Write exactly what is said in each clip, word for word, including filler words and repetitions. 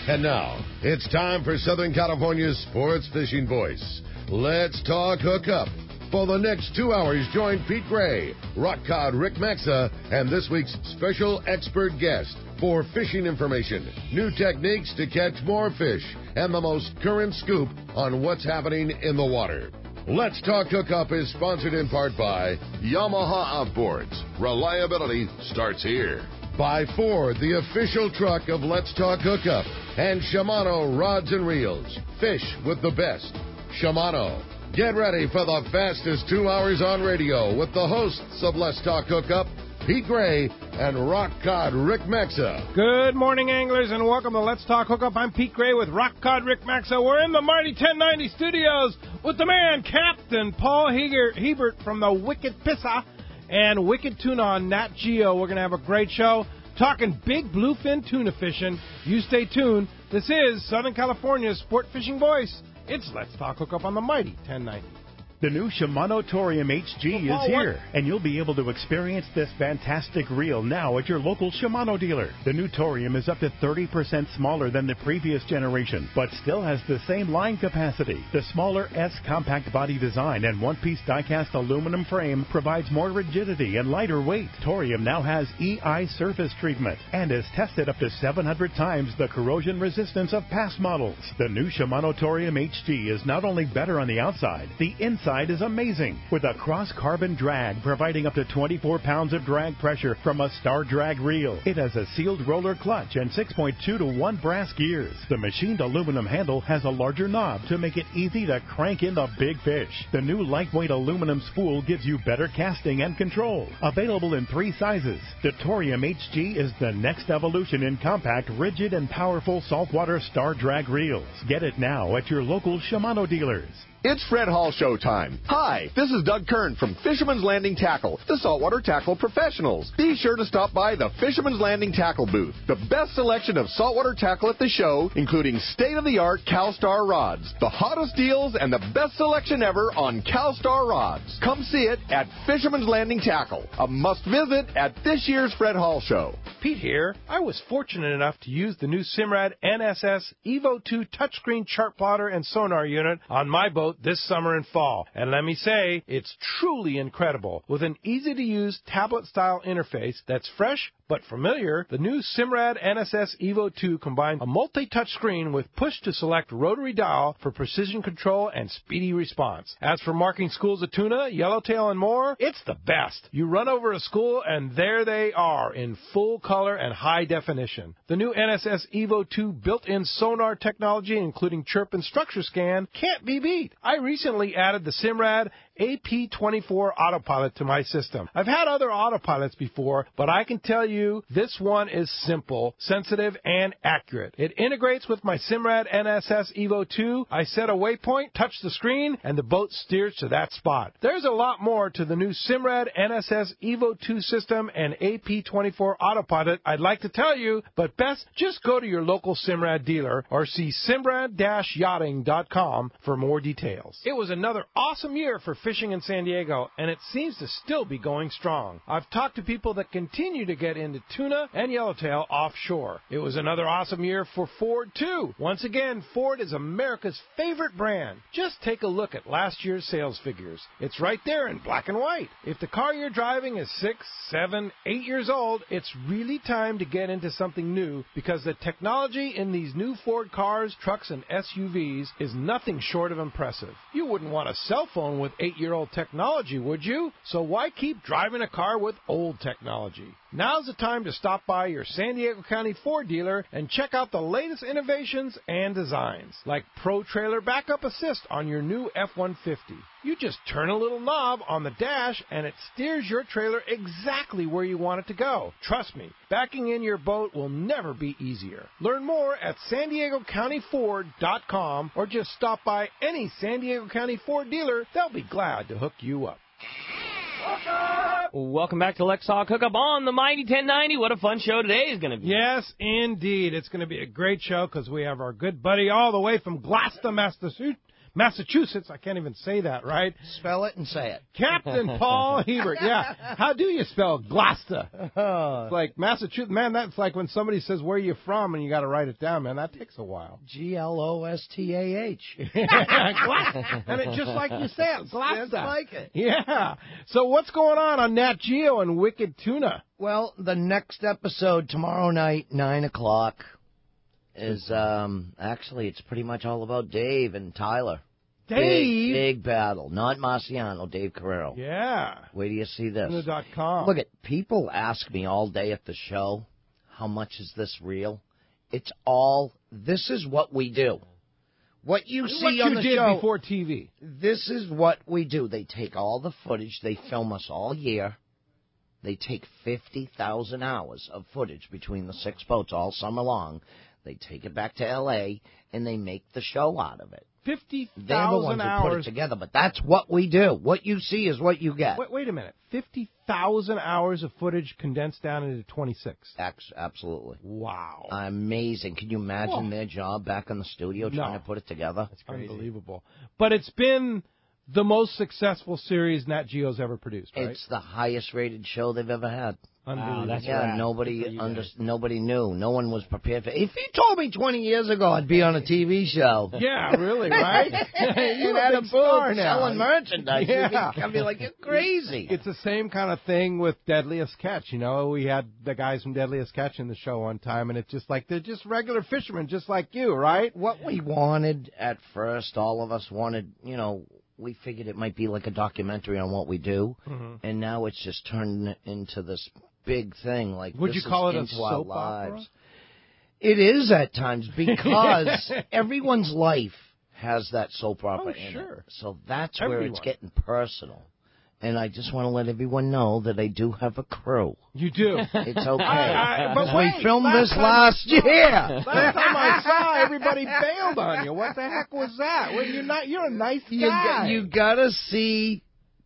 And now, it's time for Southern California's sports fishing voice. Let's talk hookup. For the next two hours, join Pete Gray, Rock Cod Rick Maxa, and this week's special expert guest for fishing information, new techniques to catch more fish, and the most current scoop on what's happening in the water. Let's Talk Hookup is sponsored in part by Yamaha Outboards. Reliability starts here. By Ford, the official truck of Let's Talk Hookup, and Shimano Rods and Reels. Fish with the best. Shimano. Get ready for the fastest two hours on radio with the hosts of Let's Talk Hookup, Pete Gray and Rock Cod Rick Maxa. Good morning, anglers, and welcome to Let's Talk Hookup. I'm Pete Gray with Rock Cod Rick Maxa. We're in the mighty ten ninety studios with the man, Captain Paul Hebert from the Wicked Pissa and Wicked Tuna on Nat Geo. We're going to have a great show talking big bluefin tuna fishing. You stay tuned. This is Southern California's sport fishing voice. It's Let's Talk Hookup on the mighty ten ninety. The new Shimano Torium H G well, is here, what? and you'll be able to experience this fantastic reel now at your local Shimano dealer. The new Torium is up to thirty percent smaller than the previous generation, but still has the same line capacity. The smaller S compact body design and one-piece die-cast aluminum frame provides more rigidity and lighter weight. Torium now has E I surface treatment and is tested up to seven hundred times the corrosion resistance of past models. The new Shimano Torium H G is not only better on the outside, the inside is amazing, with a cross-carbon drag providing up to twenty-four pounds of drag pressure from a Star Drag reel. It has a sealed roller clutch and six point two to one brass gears. The machined aluminum handle has a larger knob to make it easy to crank in the big fish. The new lightweight aluminum spool gives you better casting and control. Available in three sizes, the Torium H G is the next evolution in compact, rigid, and powerful saltwater Star Drag reels. Get it now at your local Shimano dealers. It's Fred Hall show time. Hi, this is Doug Kern from Fisherman's Landing Tackle, the saltwater tackle professionals. Be sure to stop by the Fisherman's Landing Tackle booth. The best selection of saltwater tackle at the show, including state-of-the-art CalStar rods, the hottest deals, and the best selection ever on CalStar rods. Come see it at Fisherman's Landing Tackle, a must-visit at this year's Fred Hall show. Pete here. I was fortunate enough to use the new Simrad N S S Evo two touchscreen chart plotter and sonar unit on my boat this summer and fall. And let me say, it's truly incredible. With an easy-to-use tablet-style interface that's fresh but familiar, the new Simrad N S S Evo two combines a multi-touch screen with push-to-select rotary dial for precision control and speedy response. As for marking schools of tuna, yellowtail, and more, it's the best. You run over a school, and there they are in full color and high definition. The new N S S Evo two built-in sonar technology, including chirp and structure scan, can't be beat. I recently added the Simrad A P twenty-four autopilot to my system. I've had other autopilots before, but I can tell you this one is simple, sensitive, and accurate. It integrates with my Simrad N S S Evo two. I set a waypoint, touch the screen, and the boat steers to that spot. There's a lot more to the new Simrad N S S Evo two system and A P twenty-four autopilot I'd like to tell you, but best just go to your local Simrad dealer or see simrad dash yachting dot com for more details. It was another awesome year for fishing in San Diego, and it seems to still be going strong. I've talked to people that continue to get into tuna and yellowtail offshore. It was another awesome year for Ford, too. Once again, Ford is America's favorite brand. Just take a look at last year's sales figures. It's right there in black and white. If the car you're driving is six, seven, eight years old, it's really time to get into something new, because the technology in these new Ford cars, trucks, and S U Vs is nothing short of impressive. You wouldn't want a cell phone with eight-year-old technology, would you? So why keep driving a car with old technology? Now's the time to stop by your San Diego County Ford dealer and check out the latest innovations and designs, like Pro Trailer Backup Assist on your new F one fifty. You just turn a little knob on the dash and it steers your trailer exactly where you want it to go. Trust me, backing in your boat will never be easier. Learn more at san diego county ford dot com or just stop by any San Diego County Ford dealer. They'll be glad to hook you up. Welcome back to Let's Talk Hookup on the Mighty ten ninety. What a fun show today is going to be. Yes, indeed. It's going to be a great show because we have our good buddy all the way from Gloucester, Massachusetts. Massachusetts. I can't even say that, right? Spell it and say it. Captain Paul Hebert. Yeah. How do you spell Gloucester? It's like Massachusetts. Man, that's like when somebody says, where are you from? And you got to write it down, man. That takes a while. G L O S T A H. And it just like you said, Gloucester. Just like it. Yeah. So what's going on on Nat Geo and Wicked Tuna? Well, the next episode tomorrow night, nine o'clock, is um actually it's pretty much all about Dave and Tyler. Dave? Big, big battle. Not Marciano, Dave Carrero. Yeah. Wait till you see this. Tuna dot com. Look, at people ask me all day at the show, how much is this real? It's all, this is what we do. What you see what you on the did show before T V. This is what we do. They take all the footage. They film us all year. They take fifty thousand hours of footage between the six boats all summer long. They take it back to L A, and they make the show out of it. fifty They're the thousand ones who put it hours. together, but that's what we do. What you see is what you get. Wait, wait a minute. fifty thousand hours of footage condensed down into twenty-six. Ax- Absolutely. Wow. Amazing. Can you imagine Whoa. their job back in the studio trying No. to put it together? That's unbelievable. But it's been the most successful series Nat Geo's ever produced, right? It's the highest rated show they've ever had. Unbelievable. Wow, that's Yeah, rad. Good for nobody you under, guys. nobody knew. No one was prepared for it. If you told me twenty years ago I'd be on a T V show. Yeah, really, right? You You're had a a big star booth now. selling merchandise. Yeah. You'd be, I'd be like, you're crazy. It's the same kind of thing with Deadliest Catch. You know, we had the guys from Deadliest Catch in the show one time, and it's just like they're just regular fishermen, just like you, right? What we wanted at first, all of us wanted, you know, we figured it might be like a documentary on what we do, Mm-hmm. and now it's just turned into this big thing. Like, Would this you call is it a into our soap opera? lives. It is at times because everyone's life has that soap opera Oh, in sure. it. So that's where Everyone. it's getting personal. And I just want to let everyone know that I do have a crew. You do. It's okay. I- I- but we wait, filmed last this time- last year. Last time I saw, everybody bailed on you. What the heck was that? Well, you're not. You're a nice You, guy. got, you gotta see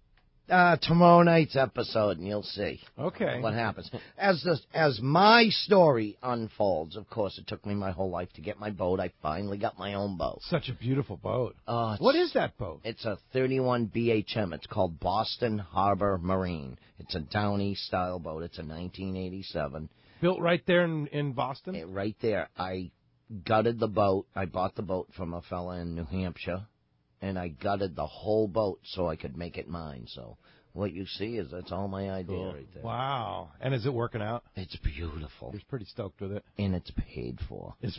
uh, tomorrow night's episode, and you'll see okay. what happens. As the, as my story unfolds, of course, it took me my whole life to get my boat. I finally got my own boat. Such a beautiful boat. Uh, it's- What is that boat? It's a thirty-one B H M. It's called Boston Harbor Marine. It's a Downey style boat. It's a nineteen eighty-seven. Built right there in, in Boston? It, right there. I gutted the boat. I bought the boat from a fella in New Hampshire, and I gutted the whole boat so I could make it mine. So what you see is that's all my idea right there. Wow. And is it working out? It's beautiful, He's pretty stoked with it. and it's paid for. It's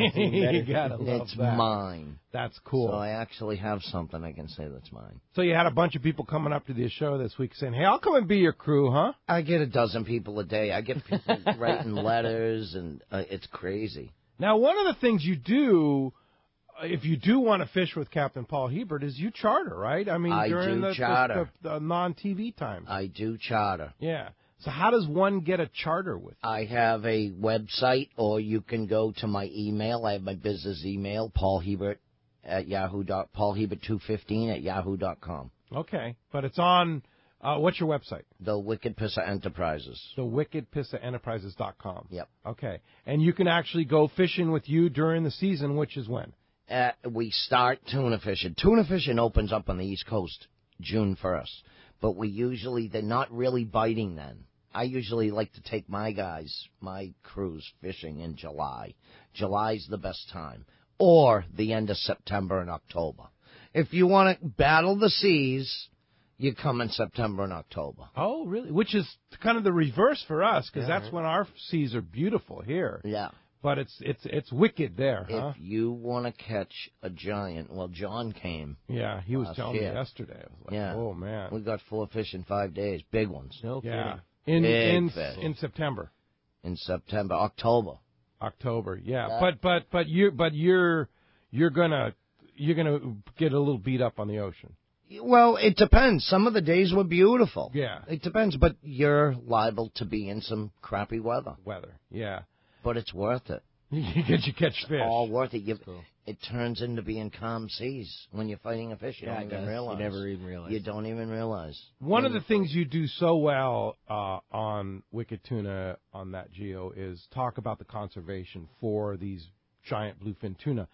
you gotta love It's that. mine. That's cool. So I actually have something I can say that's mine. So you had a bunch of people coming up to the show this week saying, "Hey, I'll come and be your crew, huh?" I get a dozen people a day. I get people writing letters, and uh, it's crazy. Now, one of the things you do, uh, if you do want to fish with Captain Paul Hebert, is you charter, right? I mean, I during do the, charter. the, the, the non-T V times. I do charter. Yeah. So how does one get a charter with you? I have a website, or you can go to my email. I have my business email, Paul Hebert at Yahoo. Dot, Paul Hebert two fifteen at Yahoo dot com. Okay. But it's on, uh, what's your website? The Wicked Pissa Enterprises. The wicked pissa enterprises dot com. Yep. Okay. And you can actually go fishing with you during the season, which is when? Uh, we start tuna fishing. Tuna fishing opens up on the East Coast June first, but we usually, they're not really biting then. I usually like to take my guys, my crews, fishing in July. July's the best time. Or the end of September and October. If you want to battle the seas, you come in September and October. Oh, really? Which is kind of the reverse for us, because that's when our seas are beautiful here. Yeah. But it's it's it's wicked there, huh? If you want to catch a giant, well, John came. Yeah, he was Last telling year. me yesterday. I was like, Yeah. oh, man. We got four fish in five days, big ones. No Yeah. kidding. In Big in fish. in September, In September, October. October. Yeah. Yeah. But but but you but you're you're gonna you're gonna get a little beat up on the ocean. Well, it depends. Some of the days were beautiful. Yeah. It depends, but you're liable to be in some crappy weather. Weather. Yeah. But it's worth it. You get you catch fish. All worth it. You, It turns into being calm seas when you're fighting a fish. You Yeah, don't I even guess. realize. You never even realize. You don't even realize. One of the things you do so well uh, on Wicked Tuna on that Geo is talk about the conservation for these giant bluefin tuna.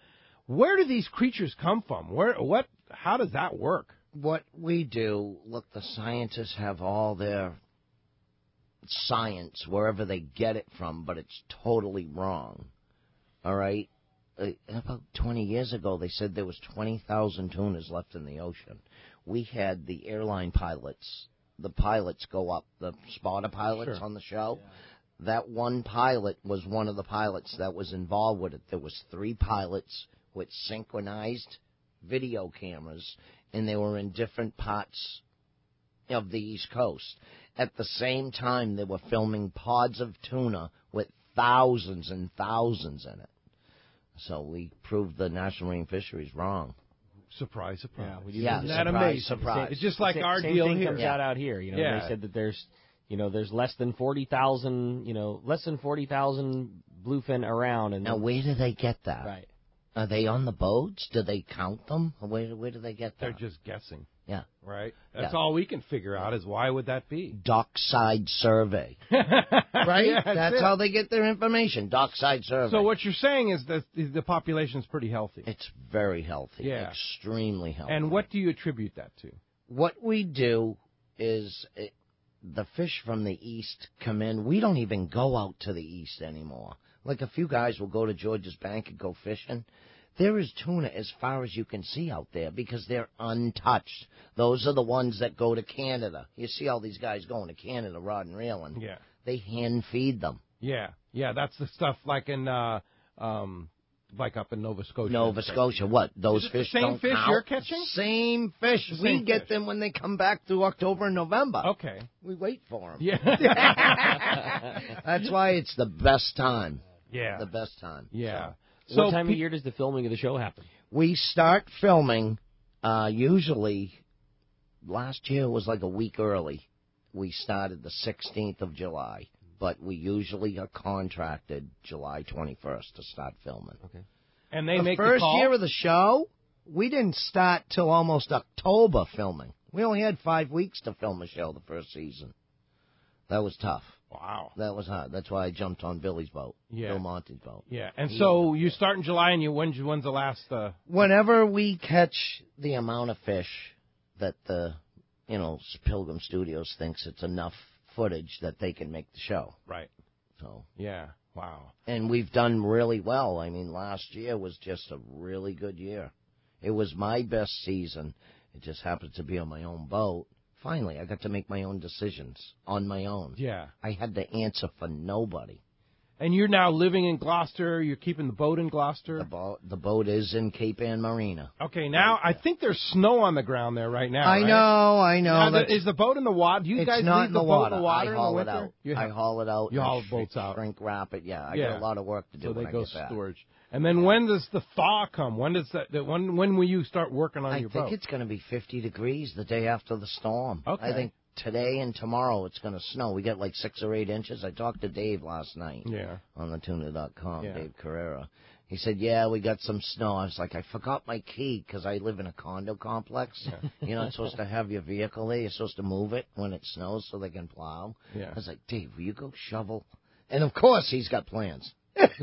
Where do these creatures come from? Where, what, how does that work? What we do, look, the scientists have all their science wherever they get it from, but it's totally wrong. All right? Uh, about twenty years ago, they said there was twenty thousand tunas left in the ocean. We had the airline pilots, the pilots go up, the spotter pilots Sure. on the show. Yeah. That one pilot was one of the pilots that was involved with it. There was three pilots with synchronized video cameras, and they were in different parts of the East Coast. At the same time, they were filming pods of tuna with thousands and thousands in it. So we proved the National Marine Fisheries wrong. Surprise, surprise. Yeah, we Yeah, Isn't that surprise, amazing? surprise. It's just like same, our same deal thing here. comes Yeah. out out here. You know, Yeah. they said that there's, you know, there's less than forty thousand, you know, less than forty thousand bluefin around. And Now, where do they get that? right. Are they on the boats? Do they count them? Where, where do they get They're that? just guessing, Yeah. right? That's Yeah. all we can figure out is why would that be? Dockside survey. Right? Yeah, that's That's it. how they get their information. Dockside survey. So what you're saying is that the the population's pretty healthy. It's very healthy. Yeah. Extremely healthy. And what do you attribute that to? What we do is it, the fish from the east come in. We don't even go out to the east anymore. Like a few guys will go to George's Bank and go fishing. There is tuna as far as you can see out there because they're untouched. Those are the ones that go to Canada. You see all these guys going to Canada, rod and reeling. Yeah. They hand feed them. Yeah. Yeah, that's the stuff like in uh um like up in Nova Scotia. Nova Scotia, what? Those Is it the fish same don't fish count? you're catching? Same fish. The we same get fish. them when they come back through October and November. Okay. We wait for them. Yeah. That's why it's the best time. Yeah. The best time. Yeah. So what So time pe- of year does the filming of the show happen? We start filming uh, usually, last year was like a week early. We started the sixteenth of July, but we usually are contracted July twenty-first to start filming. Okay. And they the make first the call? year of the show, we didn't start till almost October filming. We only had five weeks to film a show the first season. That was tough. Wow. That was hard. That's why I jumped on Billy's boat, Yeah. Bill Monty's boat. Yeah. And so you start in July and you when's when's the last uh Whenever we catch the amount of fish that the, you know, Pilgrim Studios thinks it's enough footage that they can make the show. right. So, Yeah. Wow. and we've done really well. I mean, last year was just a really good year. It was my best season. It just happened to be on my own boat. Finally, I got to make my own decisions on my own. Yeah. I had to answer for nobody. And you're now living in Gloucester, you're keeping the boat in Gloucester? The boat, the boat is in Cape Ann Marina. Okay, now I think there's snow on the ground there right now. I right? know, I know. Now, the- That's- is the boat in the water? Do you it's guys not leave in the, the boat water. in the water I haul in it the winter? out. You I have- haul it out. You and haul sh- boats out. Shrink wrap it. Yeah, I Yeah. got a lot of work to do So when they I go get back. storage. And then when does the thaw come? When does that? that- When when will you start working on I your think boat? it's going to be fifty degrees the day after the storm. Okay. I think today and tomorrow it's going to snow. We got like six or eight inches. I talked to Dave last night Yeah. on the tuna dot com, Yeah. Dave Carrera. He said, yeah, we got some snow. I was like, I forgot my key because I live in a condo complex. You're not supposed to have your vehicle there. You're supposed to move it when it snows so they can plow. Yeah. I was like, Dave, will you go shovel? And, of course, he's got plans.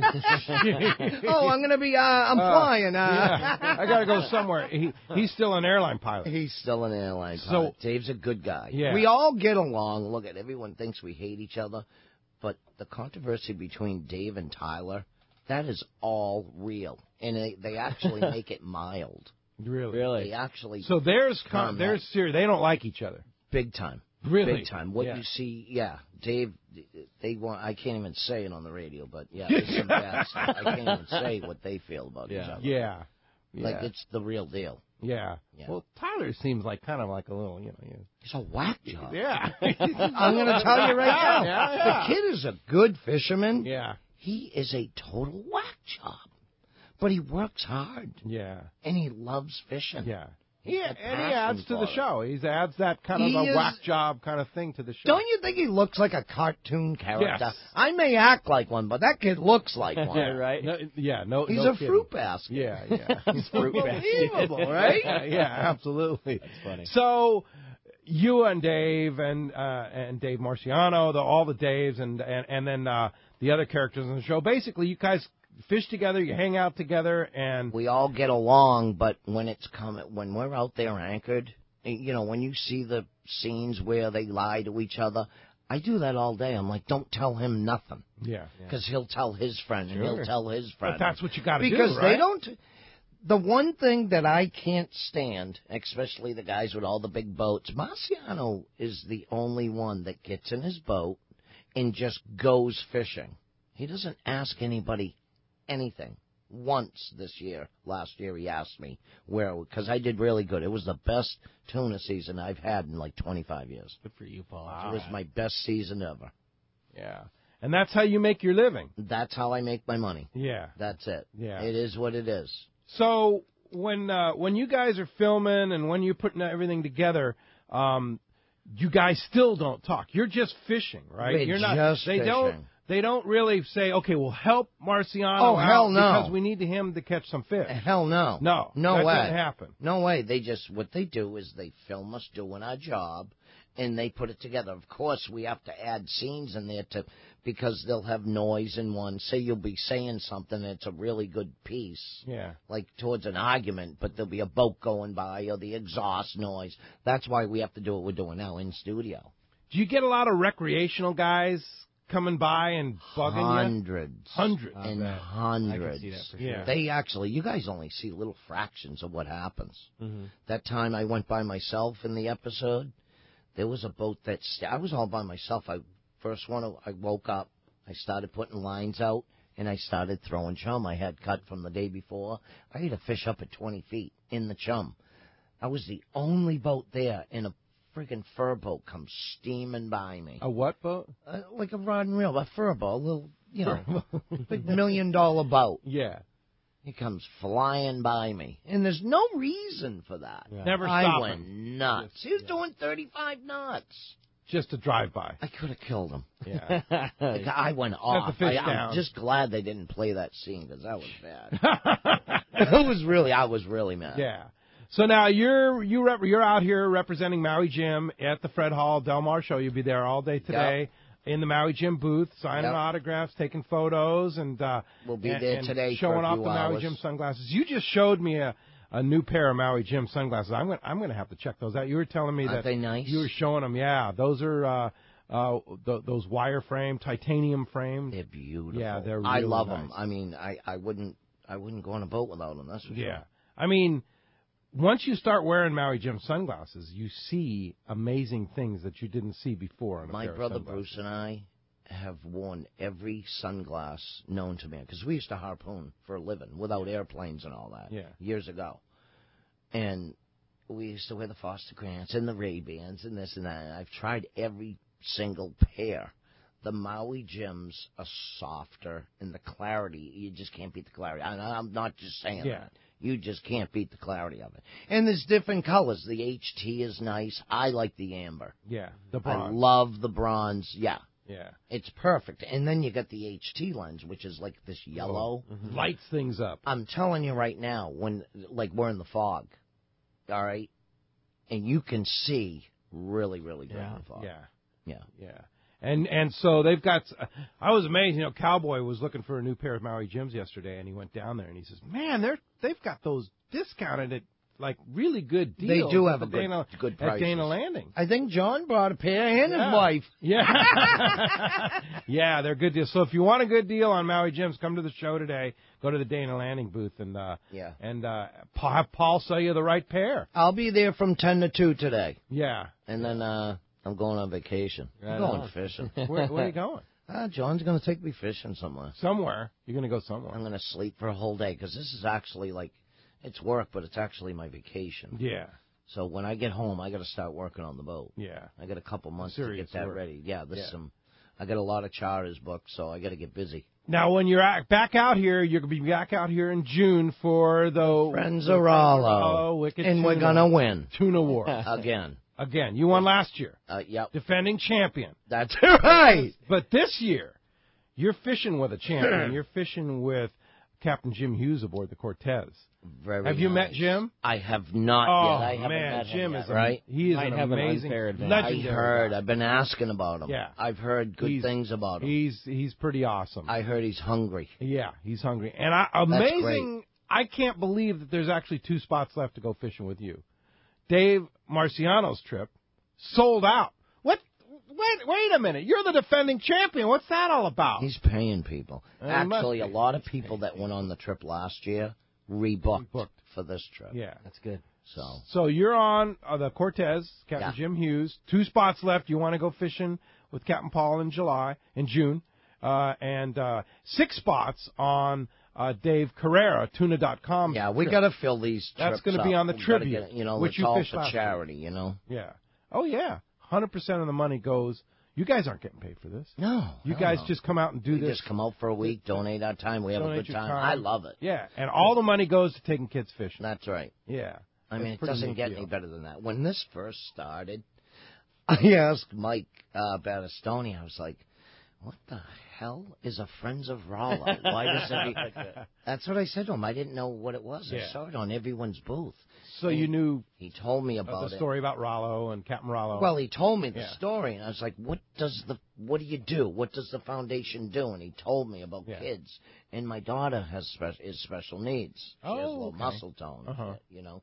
oh, I'm going to be, uh, I'm Uh, flying. Uh. Yeah. I got to go somewhere. He he's still an airline pilot. He's still an airline So- pilot. Dave's a good guy. Yeah. We all get along. Look at everyone thinks we hate each other, but the controversy between Dave and Tyler, that is all real, and they they actually make it mild. Really? They actually So there's con- Um, there's serious. They don't like each other. big time. Really? Big time. What Yeah. you see, yeah, Dave, they want. I can't even say it on the radio, but yeah, there's some bad stuff. I can't even say what they feel about each Yeah. other. Yeah. Yeah. Like it's the real deal. yeah. Yeah. Well, Tyler seems like kind of like a little, you know. You know. It's a whack job. Yeah. I'm going to tell you right now. Yeah, yeah. The kid is a good fisherman. Yeah. He is a total whack job, but he works hard Yeah. and he loves fishing. Yeah. He's He, got and he passion adds to for the it. show. He adds that kind of He a is- whack job kind of thing to the show. Don't you think he looks like a cartoon character? Yes. I may act like one, but that kid looks like one. Yeah, right. No, yeah, no. He's no a kidding. fruit basket. Yeah, yeah. He's fruit Unbelievable, right? yeah, yeah, absolutely. That's funny. So, you and Dave and uh, and Dave Marciano, the, all the Daves, and and and then uh, the other characters on the show. Basically, you guys fish together, you hang out together, and we all get along. But when it's coming, when we're out there anchored, you know, when you see the scenes where they lie to each other, I do that all day. I'm like, don't tell him nothing. Yeah. Because he'll tell his friend, and Sure. he'll tell his friend. But that's what you got to do, Because right? they don't. The one thing that I can't stand, especially the guys with all the big boats, Marciano is the only one that gets in his boat and just goes fishing. He doesn't ask anybody anything. Once this year, last year, he asked me where, because I did really good. It was the best tuna season I've had in like twenty-five years. Good for you, Paul. It was my best season ever. Yeah. And that's how you make your living. That's how I make my money. Yeah. That's it. Yeah. It is what it is. So when uh, when you guys are filming and when you're putting everything together, um, you guys still don't talk. You're just fishing, right? We're you're not. just they fishing. don't. They don't really say, okay, well, help Marciano Oh, hell out no. because we need him to catch some fish. Hell no. No. No that way. doesn't happen. No way. They just, what they do is they film us doing our job, and they put it together. Of course, we have to add scenes in there to, because they'll have noise in one. Say you'll be saying something, and it's a really good piece. Yeah. Like towards an argument, but there'll be a boat going by or the exhaust noise. That's why we have to do what we're doing now in studio. Do you get a lot of recreational guys coming by and bugging Hundreds. you? Hundreds. And bet. hundreds. I can see that for Yeah. They actually, you guys only see little fractions of what happens. Mm-hmm. That time I went by myself in the episode, there was a boat that, st- I was all by myself. I First one, I woke up, I started putting lines out, and I started throwing chum I had cut from the day before. I had a fish up at twenty feet in the chum. I was the only boat there, and a freaking fur boat comes steaming by me. A what boat? Uh, like a rod and reel, a fur boat, a little, you know, big million dollar boat. Yeah. He comes flying by me, and there's no reason for that. Yeah. Never I stop went him. nuts. Just- He was yeah. doing thirty-five knots. Just a drive-by. I could have killed him. Yeah. Like, I went off. the fish I, down. I'm just glad they didn't play that scene because that was bad. It was really, I was really mad. Yeah. So now you're you rep, you're out here representing Maui Jim at the Fred Hall Del Mar show. You'll be there all day today in the Maui Jim booth, signing Yep. autographs, taking photos, and uh, We'll be and, there and today for showing a off few the Maui hours. Jim sunglasses. You just showed me a, a new pair of Maui Jim sunglasses. I'm going I'm going to have to check those out. You were telling me Aren't that they nice? you were showing them. Yeah, those are uh, uh, th- those wire frame, titanium framed. They're beautiful. Yeah, they're I really love nice. them. I mean, I, I wouldn't I wouldn't go on a boat without them. That's for Yeah. sure. I mean, once you start wearing Maui Jim sunglasses, you see amazing things that you didn't see before. In a My pair of brother sunglasses. Bruce and I have worn every sunglass known to man because we used to harpoon for a living without airplanes and all that Yeah. years ago. And we used to wear the Foster Grants and the Ray-Bans and this and that. And I've tried every single pair. The Maui Jims are softer, and the clarity, you just can't beat the clarity. I, I'm not just saying Yeah. that. You just can't beat the clarity of it. And there's different colors. The H T is nice. I like the amber. Yeah, the I bronze. love the bronze. Yeah. Yeah. It's perfect. And then you got the H T lens, which is like this yellow. Mm-hmm. Lights things up. I'm telling you right now, when like we're in the fog, all right, and you can see really, really good Yeah. in the fog. Yeah. Yeah. Yeah. And and so they've got. I was amazed. You know, Cowboy was looking for a new pair of Maui Jims yesterday, and he went down there and he says, "Man, they're they've got those discounted at like really good They deals." do at have the a good, Dana, good at prices. Dana Landing. I think John bought a pair and Yeah. his wife. Yeah. Yeah, they're good deals. So if you want a good deal on Maui Jims, come to the show today. Go to the Dana Landing booth and uh, Yeah. and uh, Pa- have Paul sell you the right pair. I'll be there from ten to two today, Yeah. and then uh, I'm going on vacation. Right I'm going on. fishing. Where, where are you going? Ah, John's going to take me fishing somewhere. Somewhere. You're going to go somewhere. I'm going to sleep for a whole day because this is actually like, it's work, but it's actually my vacation. Yeah. So when I get home, I got to start working on the boat. Yeah. I got a couple months Serious to get that work. ready. Yeah, this Yeah. some. I got a lot of charters booked, so I got to get busy. Now, when you're at, back out here, you're going to be back out here in June for the Friends the of Rollo, Wicked and we're Tuna- gonna win Tuna War again. again. You won last year, Uh, yep, defending champion. that's right. But this year, you're fishing with a champion. You're fishing with Captain Jim Hughes aboard the Cortez. Very Have you nice. met Jim? I have not oh, yet. I haven't man, met Jim him yet, is right? A, he is Might an have an amazing, unfair advantage. legendary I heard. guy. I've been asking about him. Yeah. I've heard good He's- things about him. He's he's pretty awesome. I heard he's hungry. Yeah, he's hungry. And I, That's amazing, I can't believe that there's actually two spots left to go fishing with you. Dave Marciano's trip sold out. What? Wait, wait a minute. You're the defending champion. What's that all about? He's paying people. Uh, he must Actually, be. a lot of people that went on the trip last year rebooked Rebooked. for this trip. Yeah. That's good. So So you're on uh, the Cortez, Captain Yeah. Jim Hughes. Two spots left. You want to go fishing with Captain Paul in July, in June. Uh, and uh, six spots on uh, Dave Carrera, tuna dot com. yeah, we trip. got to fill these. That's going to be on the we tribute, Get it, you know, which it's you all fished for last year. charity. You know. Yeah. Oh, yeah. one hundred percent of the money goes. You guys aren't getting paid for this. No, You no, guys no. just come out and do we this. just come out for a week, donate our time. We have Donate a good your time. time. I love it. Yeah, and all the money goes to taking kids fishing. That's right. Yeah. I It's mean, it pretty doesn't neat get deal. any better than that. When this first started, I asked Mike uh, Battistoni, I was like, what the hell is a Friends of Rollo? Why does every... That's what I said to him. I didn't know what it was. Yeah. I saw it on everyone's booth. So you knew He told me uh, about the it. story about Rollo and Captain Rollo. Well, he told me the Yeah. story, and I was like, "What does the what do you do? What does the foundation do?" And he told me about Yeah. kids. And my daughter has spe- is special needs. She has a Oh, little okay. muscle tone, Uh-huh. you know.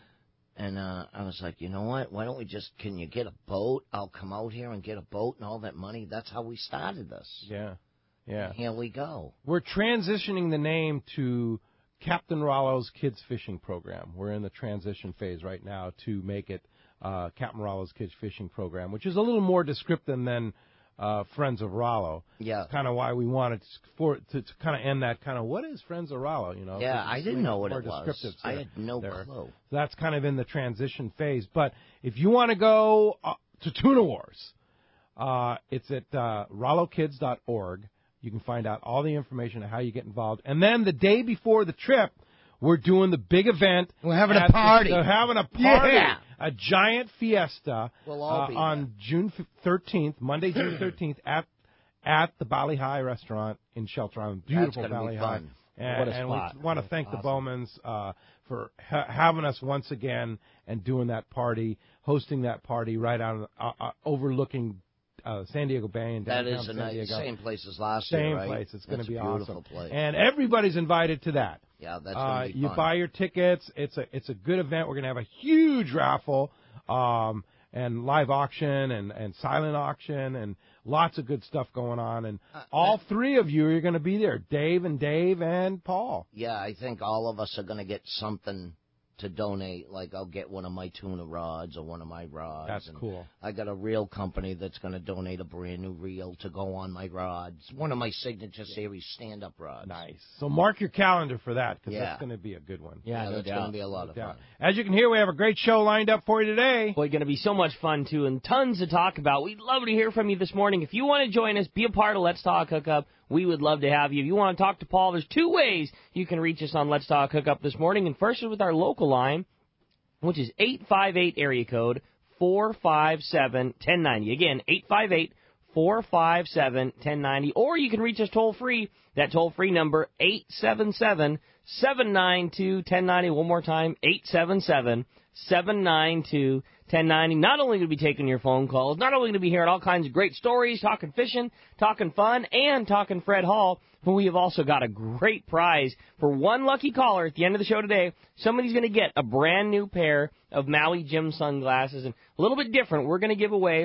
And uh, I was like, you know what? Why don't we just? Can you get a boat? I'll come out here and get a boat and all that money. That's how we started this. yeah. Yeah. Here we go. We're transitioning the name to Captain Rollo's Kids Fishing Program. We're in the transition phase right now to make it uh, Captain Rollo's Kids Fishing Program, which is a little more descriptive than uh, Friends of Rollo. Yeah. Kind of why we wanted to, for, to, to kind of end that kind of, what is Friends of Rollo? You know, Yeah, to I didn't swing know what more it was. descriptives I there- had no there. clue. So that's kind of in the transition phase. But if you want to go uh, to Tuna Wars, uh, it's at uh, rollo kids dot org. You can find out all the information on how you get involved. And then the day before the trip, we're doing the big event. We're having a at the- party. We're having a party. Yeah. A giant fiesta We'll all uh, be on June thirteenth, Monday, June thirteenth, at at the Valley High Restaurant in Shelter Island. Beautiful That's gonna Valley be High. fun. And, What a and spot. we want to That's thank awesome. the Bowmans uh, for ha- having us once again and doing that party, hosting that party right out uh, uh, overlooking uh, San Diego Bay and That downtown is a San nice, Diego. same place as last Same year, right? place. It's going That's to be a beautiful awesome. place. And everybody's invited to that. Yeah, that's Uh, going to be you fun. buy your tickets. It's a it's a good event. We're going to have a huge raffle um, and live auction and, and silent auction and lots of good stuff going on. And Uh, all three of you are going to be there, Dave and Dave and Paul. Yeah, I think all of us are going to get something to donate. Like I'll get one of my tuna rods or one of my rods. That's and cool. I got a reel company that's going to donate a brand new reel to go on my rods. One of my signature series stand-up rods. Nice. So mark your calendar for that because Yeah. that's going to be a good one. Yeah, no that's doubt. going to be a lot No of doubt. fun. As you can hear, we have a great show lined up for you today. Boy, going to be so much fun, too, and tons to talk about. We'd love to hear from you this morning. If you want to join us, be a part of Let's Talk Hookup, we would love to have you. If you want to talk to Paul, there's two ways you can reach us on Let's Talk Hookup this morning. And first is with our local line, which is eight five eight area code four five seven, one zero nine zero. Again, eight five eight, four five seven, one zero nine zero. Or you can reach us toll-free. That toll-free number, eight seven seven, seven nine two, one zero nine zero. One more time, eight seven seven, seven nine two, one zero nine zero. Not only going to be taking your phone calls, not only going to be hearing all kinds of great stories, talking fishing, talking fun, and talking Fred Hall, but we have also got a great prize for one lucky caller at the end of the show today. Somebody's going to get a brand new pair of Maui Jim sunglasses, and a little bit different. We're going to give away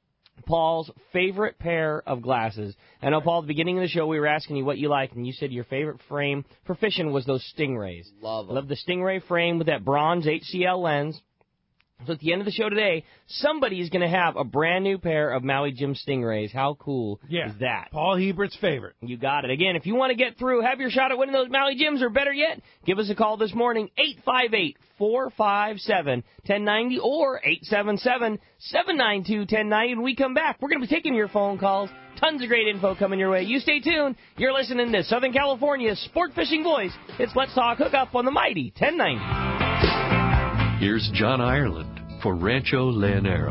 Paul's favorite pair of glasses. I know, Paul, at the beginning of the show, we were asking you what you like, and you said your favorite frame for fishing was those Stingrays. Love 'em. Love the Stingray frame with that bronze H C L lens. So at the end of the show today, somebody is going to have a brand new pair of Maui Jim Stingrays. How cool Yeah. is that? Paul Hebert's favorite. You got it. Again, if you want to get through, have your shot at winning those Maui Jims, or better yet, give us a call this morning, eight five eight, four five seven, one zero nine zero or eight seven seven, seven nine two, one zero nine zero. When we come back, we're going to be taking your phone calls. Tons of great info coming your way. You stay tuned. You're listening to Southern California's sport fishing voice. It's Let's Talk Hookup on the mighty ten ninety. Here's John Ireland for Rancho Leonero.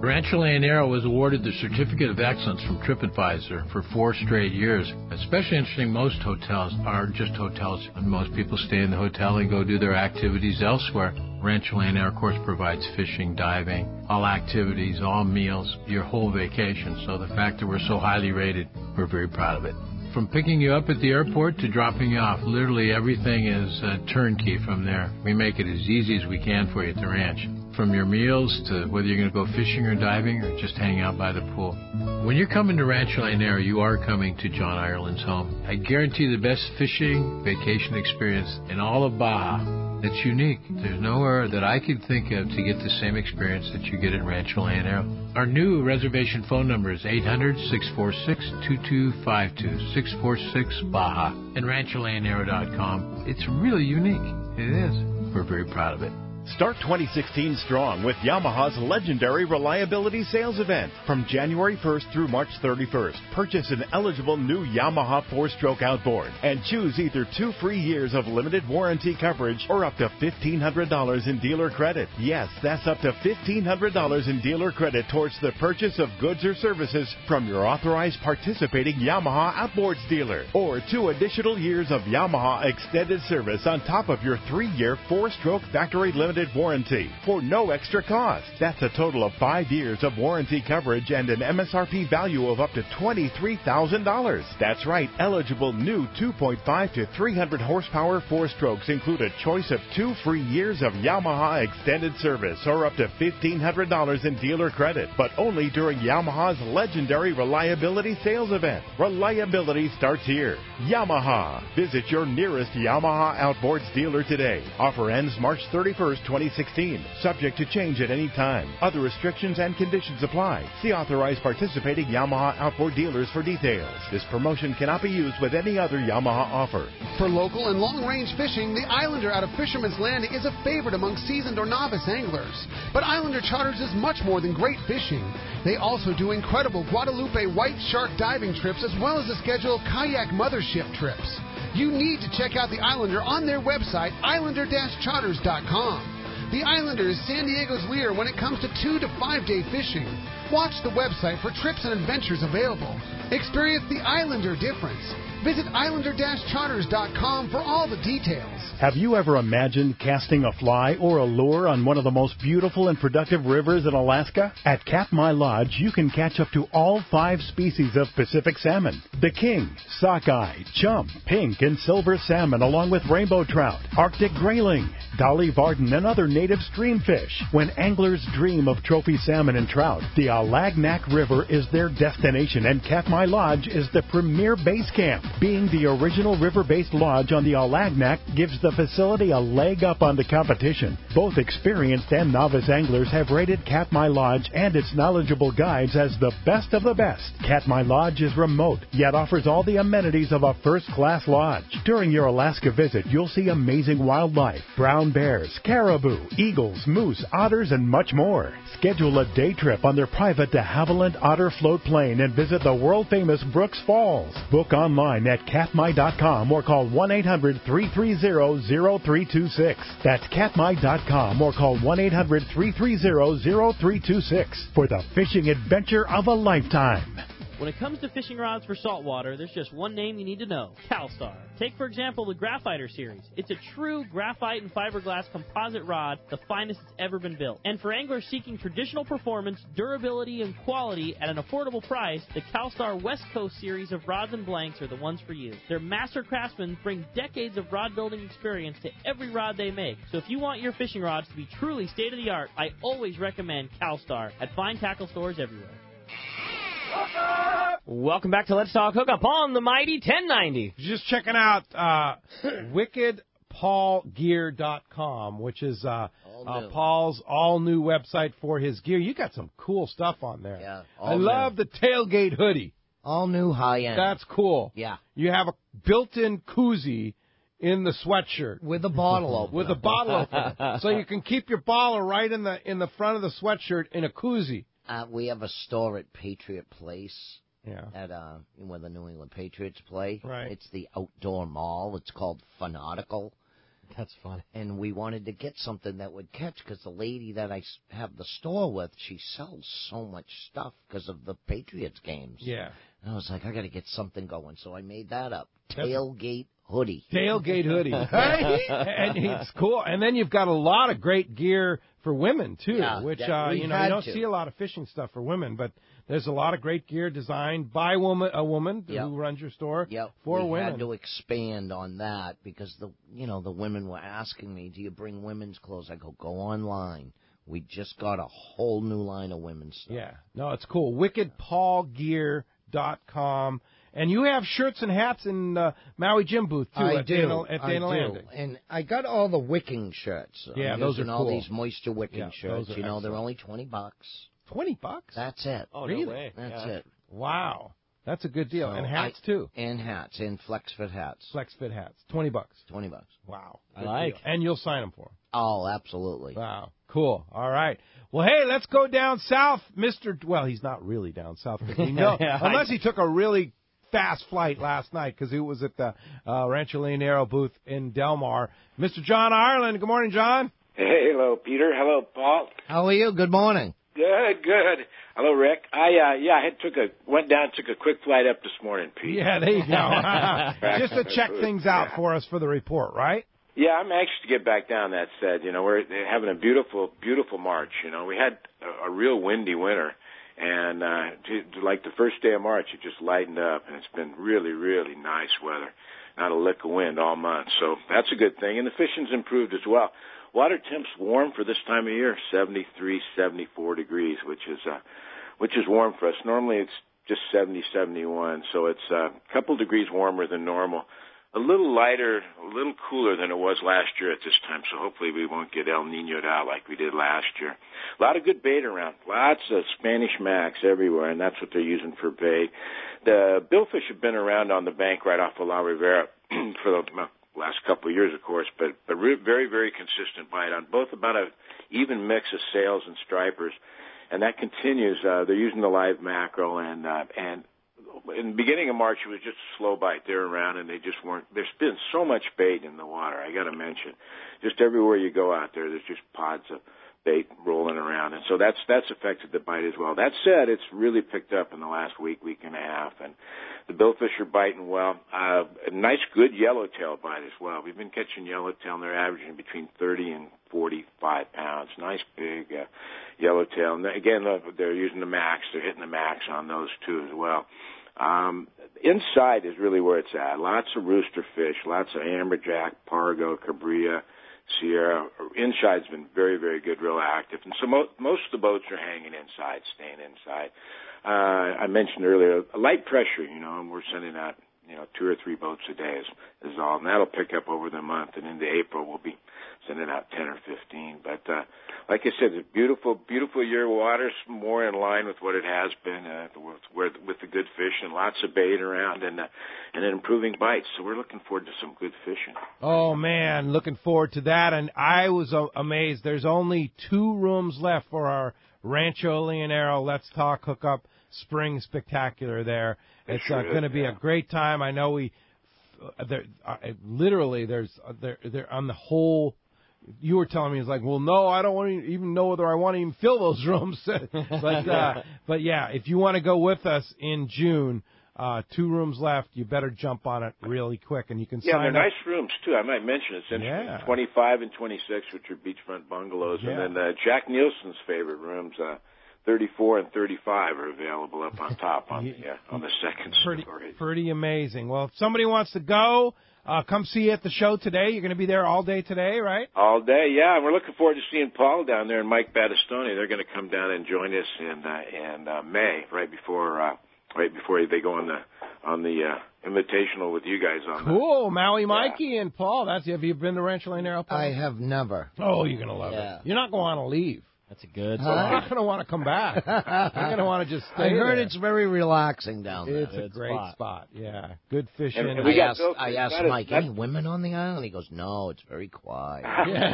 Rancho Leonero was awarded the Certificate of Excellence from TripAdvisor for four straight years. Especially interesting, most hotels are just hotels, and most people stay in the hotel and go do their activities elsewhere. Rancho Leonero, of course, provides fishing, diving, all activities, all meals, your whole vacation. So the fact that we're so highly rated, we're very proud of it. From picking you up at the airport to dropping you off, literally everything is uh, turnkey from there. We make it as easy as we can for you at the ranch. From your meals to whether you're going to go fishing or diving or just hang out by the pool. When you're coming to Rancho Leonero, you are coming to John Ireland's home. I guarantee the best fishing vacation experience in all of Baja. It's unique. There's nowhere that I could think of to get the same experience that you get at Rancho Leonero. Our new reservation phone number is eight hundred, six four six, two two five two, six four six Baja, and rancho leonero dot com. It's really unique. It is. We're very proud of it. Start twenty sixteen strong with Yamaha's legendary reliability sales event. From January first through March thirty-first, purchase an eligible new Yamaha four-stroke outboard and choose either two free years of limited warranty coverage or up to fifteen hundred dollars in dealer credit. Yes, that's up to fifteen hundred dollars in dealer credit towards the purchase of goods or services from your authorized participating Yamaha outboards dealer. Or two additional years of Yamaha extended service on top of your three-year four-stroke factory limited warranty for no extra cost. That's a total of five years of warranty coverage and an M S R P value of up to twenty-three thousand dollars. That's right, eligible new two point five to three hundred horsepower four-strokes include a choice of two free years of Yamaha extended service or up to fifteen hundred dollars in dealer credit, but only during Yamaha's legendary reliability sales event. Reliability starts here. Yamaha. Visit your nearest Yamaha outboards dealer today. Offer ends March thirty-first, twenty sixteen. Subject to change at any time. Other restrictions and conditions apply. See authorized participating Yamaha outboard dealers for details. This promotion cannot be used with any other Yamaha offer. For local and long-range fishing, the Islander out of Fisherman's Landing is a favorite among seasoned or novice anglers. But Islander Charters is much more than great fishing. They also do incredible Guadalupe white shark diving trips as well as a schedule of kayak mothership trips. You need to check out the Islander on their website, islander dash charters dot com. The Islander is San Diego's leader when it comes to two to five day fishing. Watch the website for trips and adventures available. Experience the Islander difference. Visit islander dash charters dot com for all the details. Have you ever imagined casting a fly or a lure on one of the most beautiful and productive rivers in Alaska? At Katmai Lodge, you can catch up to all five species of Pacific salmon. The king, sockeye, chum, pink, and silver salmon, along with rainbow trout, Arctic grayling, Dolly Varden, and other native stream fish. When anglers dream of trophy salmon and trout, the Alagnak River is their destination, and Katmai Lodge is the premier base camp. Being the original river-based lodge on the Alagnak gives the facility a leg up on the competition. Both experienced and novice anglers have rated Katmai Lodge and its knowledgeable guides as the best of the best. Katmai Lodge is remote, yet offers all the amenities of a first-class lodge. During your Alaska visit, you'll see amazing wildlife, brown bears, caribou, eagles, moose, otters, and much more. Schedule a day trip on their private de Havilland Otter Float Plane and visit the world-famous Brooks Falls. Book online at katmai dot com or call one eight hundred, three three zero, zero three two six. That's katmai dot com or call one eight hundred, three three zero, zero three two six for the fishing adventure of a lifetime. When it comes to fishing rods for saltwater, there's just one name you need to know, CalStar. Take, for example, the Graphiter series. It's a true graphite and fiberglass composite rod, the finest it's ever been built. And for anglers seeking traditional performance, durability, and quality at an affordable price, the CalStar West Coast series of rods and blanks are the ones for you. Their master craftsmen bring decades of rod building experience to every rod they make. So if you want your fishing rods to be truly state-of-the-art, I always recommend CalStar at fine tackle stores everywhere. Welcome back to Let's Talk Hookup on the mighty ten ninety. Just checking out uh, wicked paul gear dot com, which is uh, uh, Paul's all-new website for his gear. You got some cool stuff on there. Yeah, I love the tailgate hoodie. All new high-end. That's cool. Yeah. You have a built-in koozie in the sweatshirt. With a bottle opener. With a bottle opener. So you can keep your bottle right in the in the front of the sweatshirt in a koozie. Uh, we have a store at Patriot Place. Yeah. At uh, where the New England Patriots play. Right. It's the outdoor mall. It's called Fanatical. That's funny. And we wanted to get something that would catch because the lady that I s- have the store with, she sells so much stuff because of the Patriots games. Yeah. And I was like, I got to get something going. So I made that up. Tailgate hoodie. Tailgate hoodie. Right? And it's cool. And then you've got a lot of great gear for women, too, Yeah, which, that uh, we you know, you had don't to. see a lot of fishing stuff for women, but there's a lot of great gear designed by woman, a woman Yep. who runs your store Yep. for we women. had to expand on that because the you know the women were asking me, do you bring women's clothes? I go, go online. We just got a whole new line of women's stuff. Yeah. No, it's cool. wicked paul gear dot com. And you have shirts and hats in uh, Maui Gym booth, too, I at do. Dana, at I Dana do. Landing. And I got all the wicking shirts. Yeah, I'm those using are all cool. these moisture wicking Yeah, shirts. those are You know, they're excellent. only twenty bucks. twenty bucks? That's it. Oh, Really? no way. That's Yeah. it. Wow. That's a good deal. So and hats, I- too. And hats, and flex fit hats. Flex fit hats. twenty bucks. twenty bucks. Wow. I Good like. deal. And you'll sign them for them. Oh, absolutely. Wow. Cool. All right. Well, hey, let's go down south, Mister Well, he's not really down south. But we know, unless he took a really fast flight last night because he was at the uh, Rancho Leonero booth in Del Mar. Mister John Ireland. Good morning, John. Hey, hello, Peter. Hello, Paul. How are you? Good morning. Good, good. Hello, Rick. I uh, yeah, I had took a went down, took a quick flight up this morning, Pete. Yeah, there you go. Just to check things out for us for the report, right? Yeah, I'm anxious to get back down. That said, you know, we're having a beautiful, beautiful March. You know, we had a, a real windy winter, and uh, to, to like the first day of March, it just lightened up, and it's been really, really nice weather. Not a lick of wind all month, so that's a good thing. And the fishing's improved as well. Water temp's warm for this time of year, seventy-three, seventy-four degrees, which is uh, which is warm for us. Normally it's just seventy, seventy-one, so it's uh, a couple degrees warmer than normal. A little lighter, a little cooler than it was last year at this time, so hopefully we won't get El Niño'd out like we did last year. A lot of good bait around, lots of Spanish Max everywhere, and that's what they're using for bait. The billfish have been around on the bank right off of La Rivera for the last couple of years, of course, but, but re- very, very consistent bite on both about a even mix of sails and stripers, and that continues. Uh, they're using the live mackerel, and uh, and in the beginning of March, it was just a slow bite. They're around, and they just weren't. There's been so much bait in the water. I got to mention, just everywhere you go out there, there's just pods of bait rolling around, and so that's that's affected the bite as well. That said, it's really picked up in the last week, week and a half, and the billfish are biting well. Uh, a nice, good yellowtail bite as well. We've been catching yellowtail, and they're averaging between thirty and forty-five pounds. Nice, big uh, yellowtail. And again, uh, they're using the max. They're hitting the max on those two as well. Um, inside is really where it's at. Lots of rooster fish, lots of amberjack, pargo, cabria, Sierra. Inside's been very, very good, real active. And so mo- most of the boats are hanging inside, staying inside. Uh, I mentioned earlier, a light pressure, you know, and we're sending out, you know, two or three boats a day is, is all. And that'll pick up over the month. And into April, we'll be sending out ten or fifteen. But, uh, like I said, it's a beautiful, beautiful year. Water's more in line with what it has been, uh, with, with the good fish and lots of bait around and, uh, and improving bites. So we're looking forward to some good fishing. Oh, man, looking forward to that. And I was uh, amazed. There's only two rooms left for our Rancho Leonero Let's Talk Hookup Spring Spectacular there. It's uh, going to be yeah. a great time. I know we uh, there, uh, literally there's uh, there there on the whole. You were telling me it's like, well, no, I don't want to even know whether I want to even fill those rooms. but uh, but yeah, if you want to go with us in June, uh, two rooms left. You better jump on it really quick, and you can yeah, sign they're up. nice rooms too. I might mention it's interesting. Yeah. twenty-five and twenty-six, which are beachfront bungalows, Yeah. and then uh, Jack Nielsen's favorite rooms. Uh, thirty-four and thirty-five are available up on top on the uh, on the second pretty, story. Pretty amazing. Well, if somebody wants to go, uh, come see you at the show today. You're going to be there all day today, right? All day, yeah. And we're looking forward to seeing Paul down there and Mike Battistoni. They're going to come down and join us in uh, in uh, May, right before uh, right before they go on the on the uh, invitational with you guys on. Cool, the, Maui Mikey yeah. and Paul. That's have you been to Rancho Leonero, Paul? I have never. Oh, you're going to love yeah. it. You're not going to leave. That's a good Huh? spot. I'm not going to want to come back. I'm going to want to just stay I heard there. it's very relaxing down there. It's a Good great spot. spot. Yeah, good fishing. And- and we I got asked, Bill- I asked that is- Mike, that- any women on the island? He goes, no, it's very quiet.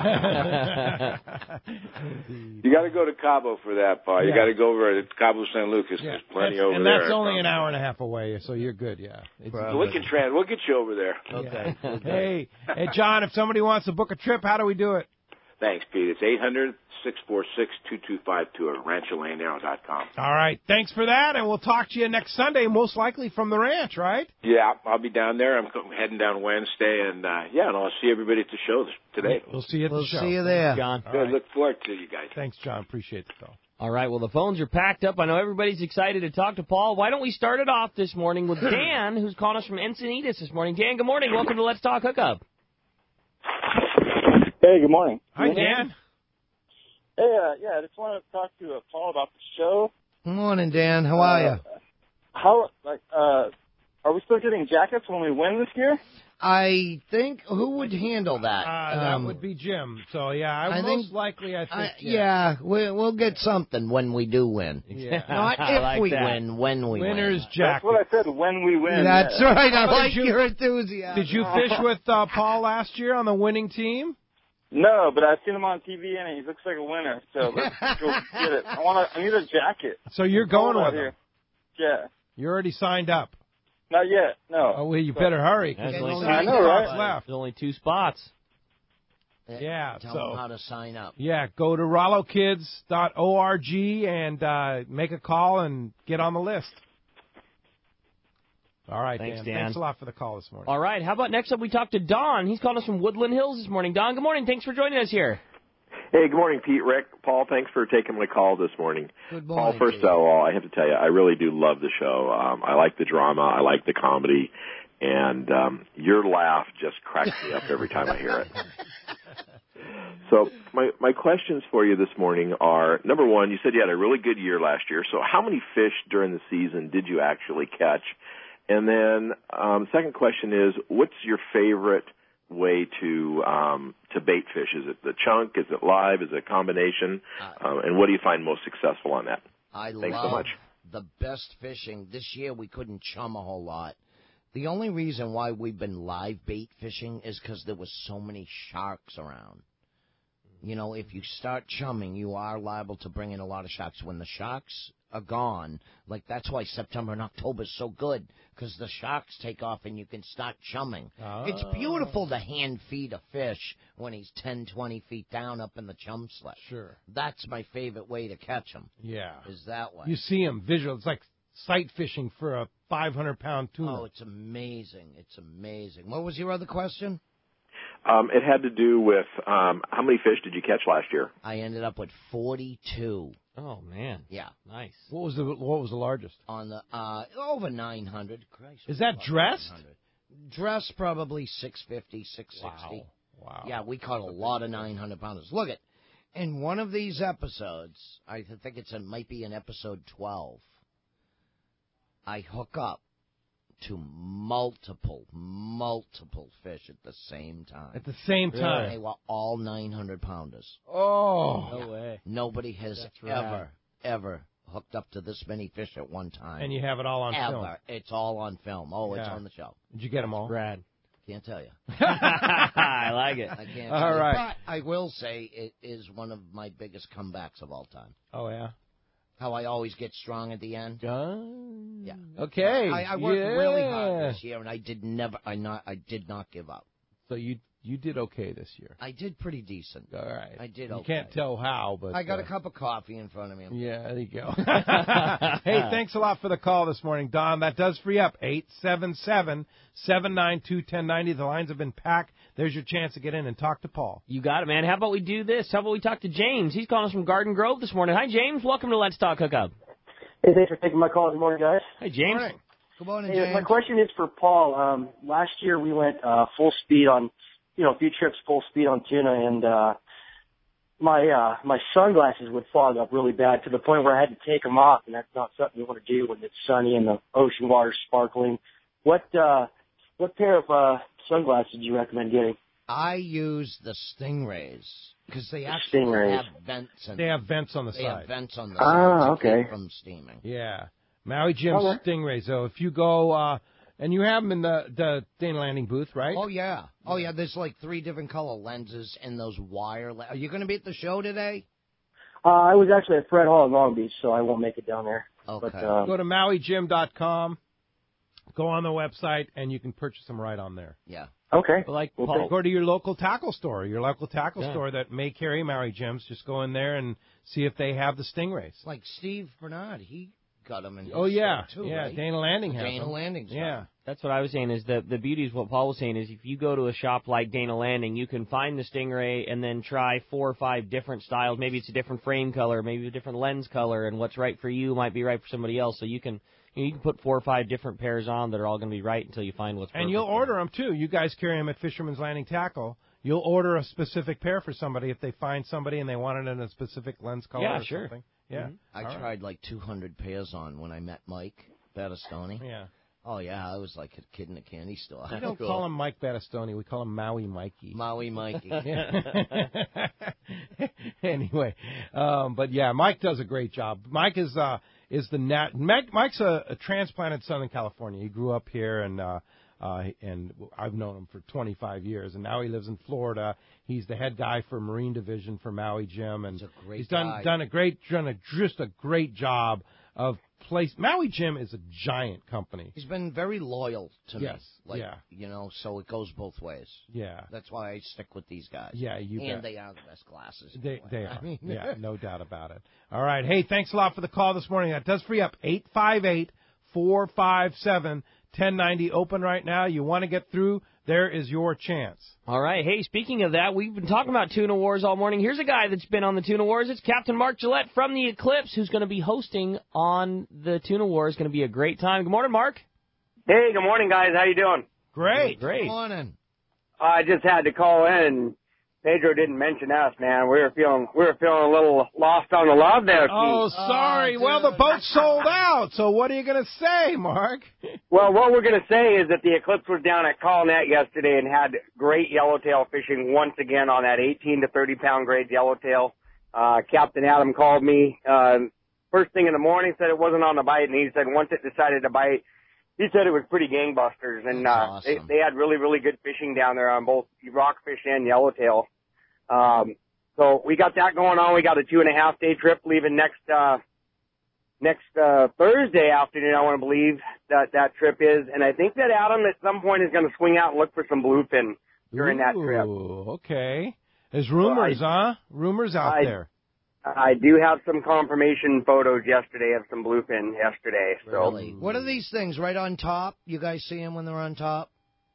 You got to go to Cabo for that, Paul. You Yeah. got to go over to Cabo San Lucas. Yeah. There's plenty That's- over and there. that's only an hour and a half away, so you're good. Yeah. It's So we can trans. We'll get you over there. Okay. Hey, hey, John, if somebody wants to book a trip, how do we do it? Thanks, Pete. It's eight hundred, six four six, two two five two at rancho lane arrow dot com. All right. Thanks for that, and we'll talk to you next Sunday, most likely from the ranch, right? Yeah, I'll be down there. I'm co- heading down Wednesday, and uh, yeah, and I'll see everybody at the show this- today. We'll see you at We'll the show. see you there. John. All Good. right. Look forward to you guys. Thanks, John. Appreciate the call. All right, well, the phones are packed up. I know everybody's excited to talk to Paul. Why don't we start it off this morning with Dan, who's calling us from Encinitas this morning. Dan, good morning. Welcome to Let's Talk Hookup. Hey, good morning. Hi, Dan. Hey, uh, yeah, I just wanted to talk to uh, Paul about the show. Good morning, Dan. How are you? Uh, how, like, uh, are we still getting jackets when we win this year? I think, who would handle that? Uh, that Um, would be Jim. So, yeah, I, I most think- likely, I think, I- yeah. yeah, we, we'll get something when we do win. Yeah. Not I if like we that. win, when we Winner's win. That's jacket. what I said, when we win. That's yeah. right. I Oh, like did you- your enthusiasm. Did you fish with uh, Paul last year on the winning team? No, but I've seen him on T V and he looks like a winner. So let's go get it. I want to. I need a jacket. So you're going Cold out with him. here. Yeah. You're already signed up. Not yet. No. Oh, well, you better hurry. 'cause There's there's only only two I know, spots right? left. There's only two spots. Yeah, Tell so- them how to sign up. Yeah, go to rollo kids dot org and uh, make a call and get on the list. All right, Thanks, Dan. Dan. Thanks a lot for the call this morning. All right, how about next up we talk to Don. He's calling us from Woodland Hills this morning. Don, good morning. Thanks for joining us here. Hey, good morning, Pete, Rick, Paul. Thanks for taking my call this morning. Good Paul, morning. first Pete. of all, I have to tell you, I really do love the show. Um, I like the drama. I like the comedy. And um, your laugh just cracks me up every time I hear it. So my, my questions for you this morning are, number one, you said you had a really good year last year. So how many fish during the season did you actually catch? And then um, second question is, what's your favorite way to um, to bait fish? Is it the chunk? Is it live? Is it a combination? Um, and what do you find most successful on that? I Thanks love so much. the best fishing. This year we couldn't chum a whole lot. The only reason why we've been live bait fishing is because there was so many sharks around. You know, if you start chumming, you are liable to bring in a lot of sharks. When the sharks are gone, like that's why September and October is so good, because the sharks take off and you can start chumming. Oh. It's beautiful to hand feed a fish when he's ten, twenty feet down up in the chum slip. Sure. That's my favorite way to catch him. Yeah. Is that way. You see them visual. It's like sight fishing for a five hundred pound tuna. Oh, it's amazing. It's amazing. What was your other question? Um, it had to do with um, how many fish did you catch last year? I ended up with forty-two. Oh, man. Yeah. Nice. What was the what was the largest? On the uh over nine hundred. Christ. Is that about dressed? nine hundred. Dressed probably six fifty, six sixty. Wow. Wow. Yeah, we caught a lot of nine hundred pounders. Look at in one of these episodes, I think it's in, might be in episode twelve. I hook up to multiple, multiple fish at the same time. At the same time. They were all nine hundred pounders. Oh. No way. Nobody has That's rad. ever, ever hooked up to this many fish at one time. And you have it all on ever. film. It's all on film. Oh, it's Yeah. on the show. Did you get them all? Rad. Can't tell you. I like it. I can't All tell right. you. But I will say it is one of my biggest comebacks of all time. Oh, yeah. How I always get strong at the end. Yeah. Yeah. Okay. I, I worked yeah. really hard this year, and I did never. I not. I did not give up. So you you did okay this year. I did pretty decent. All right. I did You okay. can't tell how, but I got uh, a cup of coffee in front of me. Yeah, there you go. Hey, thanks a lot for the call this morning, Don. That does free up eight seven seven, seven nine two, one oh nine oh. The lines have been packed. There's your chance to get in and talk to Paul. You got it, man. How about we do this? How about we talk to James? He's calling us from Garden Grove this morning. Hi, James. Welcome to Let's Talk Hookup. Hey, thanks for taking my call. Good morning, guys. Hey, James. Morning. Good morning, Hey, James. my question is for Paul. Um, last year we went uh, full speed on, you know, a few trips full speed on tuna, and uh, my uh, my sunglasses would fog up really bad to the point where I had to take them off, and that's not something you want to do when it's sunny and the ocean water's sparkling. What uh, what pair of uh, sunglasses do you recommend getting? I use the Stingrays because they actually Stingrays. have vents. In They have vents on the they side. have vents on the Ah, side to okay. keep from steaming. Yeah. Maui Jim Okay. Stingrays. So if you go, uh, and you have them in the, the Dana Landing booth, right? Oh, yeah. Oh, yeah, there's like three different color lenses in those wire. Le- Are you going to be at the show today? Uh, I was actually at Fred Hall in Long Beach, so I won't make it down there. Okay. But, um, Go to Maui Jim dot com. Go on the website, and you can purchase them right on there. Yeah. Okay. Like Well, Paul, thanks. go to your local tackle store, your local tackle Yeah. store that may carry Maui Jims. Just go in there and see if they have the Stingrays. Like Steve Bernard, he got them in his Oh yeah, store, too, yeah. right? Dana Landing has Dana them. Landing's got Yeah. them. That's what I was saying. Is the the beauty is what Paul was saying is if you go to a shop like Dana Landing, you can find the Stingray and then try four or five different styles. Maybe it's a different frame color, maybe a different lens color, and what's right for you might be right for somebody else. So you can you, know, you can put four or five different pairs on that are all going to be right until you find what's perfect. And you'll order them too. You guys carry them at Fisherman's Landing Tackle. You'll order a specific pair for somebody if they find somebody and they want it in a specific lens color Yeah, or sure. something. Yeah. Mhm. I All tried right. like two hundred pairs on when I met Mike Battistoni. Yeah. Oh, yeah, I was like a kid in a candy store. We don't call him Mike Battistoni. We call him Maui Mikey. Maui Mikey. Yeah. Anyway, um, but yeah, Mike does a great job. Mike is uh, is the nat. Mike, Mike's a, a transplanted Southern California. He grew up here, and uh, uh, and I've known him for twenty-five years, and now he lives in Florida. He's the head guy for Marine Division for Maui Jim, and He's a great he's done guy. done a great done a, just a great job of place. Maui Jim is a giant company. He's been very loyal to Yes, me. Like, yeah. You know, so it goes both ways. Yeah. That's why I stick with these guys. Yeah, you And bet. they are the best glasses. They, they I are. mean- Yeah, no doubt about it. All right. Hey, thanks a lot for the call this morning. That does free up eight five eight, four five seven, one oh nine oh open right now. You want to get through, there is your chance. All right. Hey, speaking of that, we've been talking about Tuna Wars all morning. Here's a guy that's been on the Tuna Wars. It's Captain Mark Gillette from the Eclipse, who's going to be hosting on the Tuna Wars. Going to be a great time. Good morning, Mark. Hey, good morning, guys. How you doing? Great. Great. Good morning. I just had to call in. Pedro didn't mention us, man. We were feeling we were feeling a little lost on the love there, Keith. Oh, sorry. Oh, well, the dude. boat's sold out. So what are you going to say, Mark? Well, what we're going to say is that the Eclipse was down at Colnet yesterday and had great yellowtail fishing once again on that eighteen to thirty pound grade yellowtail. Uh, Captain Adam called me uh, first thing in the morning, said it wasn't on the bite, and he said once it decided to bite, he said it was pretty gangbusters, and That's uh, awesome. they, they had really, really good fishing down there on both rockfish and yellowtail. Um, so we got that going on. We got a two and a half day trip leaving next uh, next uh, Thursday afternoon. I want to believe that that trip is, and I think that Adam at some point is going to swing out and look for some bluefin during that trip. Ooh, okay. There's rumors, huh? Rumors out I- there. I do have some confirmation photos yesterday of some bluefin yesterday. So Really? What are these things right on top? You guys see them when they're on top?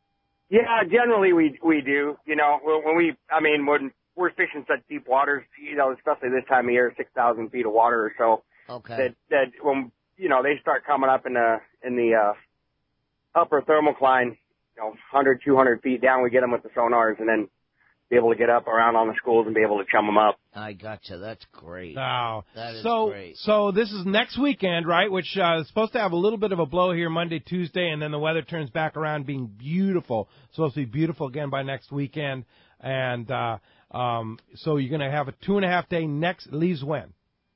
yeah, generally we we do. You know, when when we, I mean, when we're fishing such deep waters, you know, especially this time of year, six thousand feet of water or so. Okay. That that when you know they start coming up in the in the uh, upper thermocline, you know, one hundred, two hundred feet down, we get them with the sonars, and then be able to get up around on the schools and be able to chum them up. I gotcha. That's great. Wow. That is so, great. So this is next weekend, right? Which uh, is supposed to have a little bit of a blow here Monday, Tuesday, and then the weather turns back around being beautiful. It's supposed to be beautiful again by next weekend. And uh, um, so you're going to have a two and a half day next. Leaves when?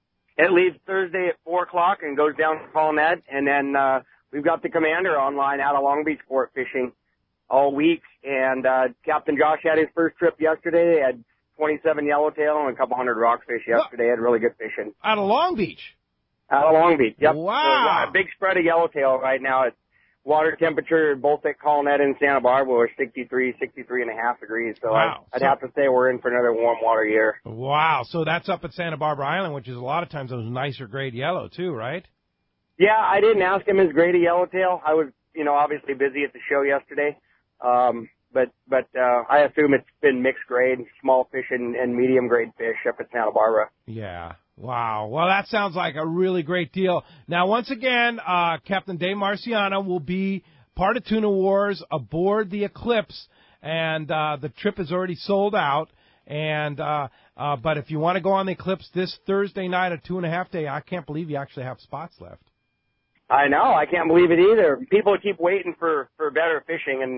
It leaves Thursday at four o'clock and goes down to Colnet, and then uh, we've got the commander online out of Long Beach Sport fishing all week. And uh, Captain Josh had his first trip yesterday. Had twenty-seven yellowtail and a couple hundred rockfish yesterday. Had really good fishing. Out of Long Beach. Out of Long Beach, yep. Wow. So, a big spread of yellowtail right now. It's water temperature both at Colnet and Santa Barbara are sixty-three, sixty-three and a half degrees. So Wow. I'd, I'd So- have to say we're in for another warm water year. Wow. So that's up at Santa Barbara Island, which is a lot of times those nicer grade yellow too, right? Yeah, I didn't ask him his grade of yellowtail. I was, you know, obviously busy at the show yesterday. Um, but, but, uh, I assume it's been mixed grade, small fish and, and medium grade fish up at Santa Barbara. Yeah. Wow. Well, that sounds like a really great deal. Now, once again, uh, Captain Dave Marciano will be part of Tuna Wars aboard the Eclipse, and uh, the trip is already sold out. And uh, uh, but if you want to go on the Eclipse this Thursday night at two and a half day, I can't believe you actually have spots left. I know. I can't believe it either. People keep waiting for, for better fishing, and,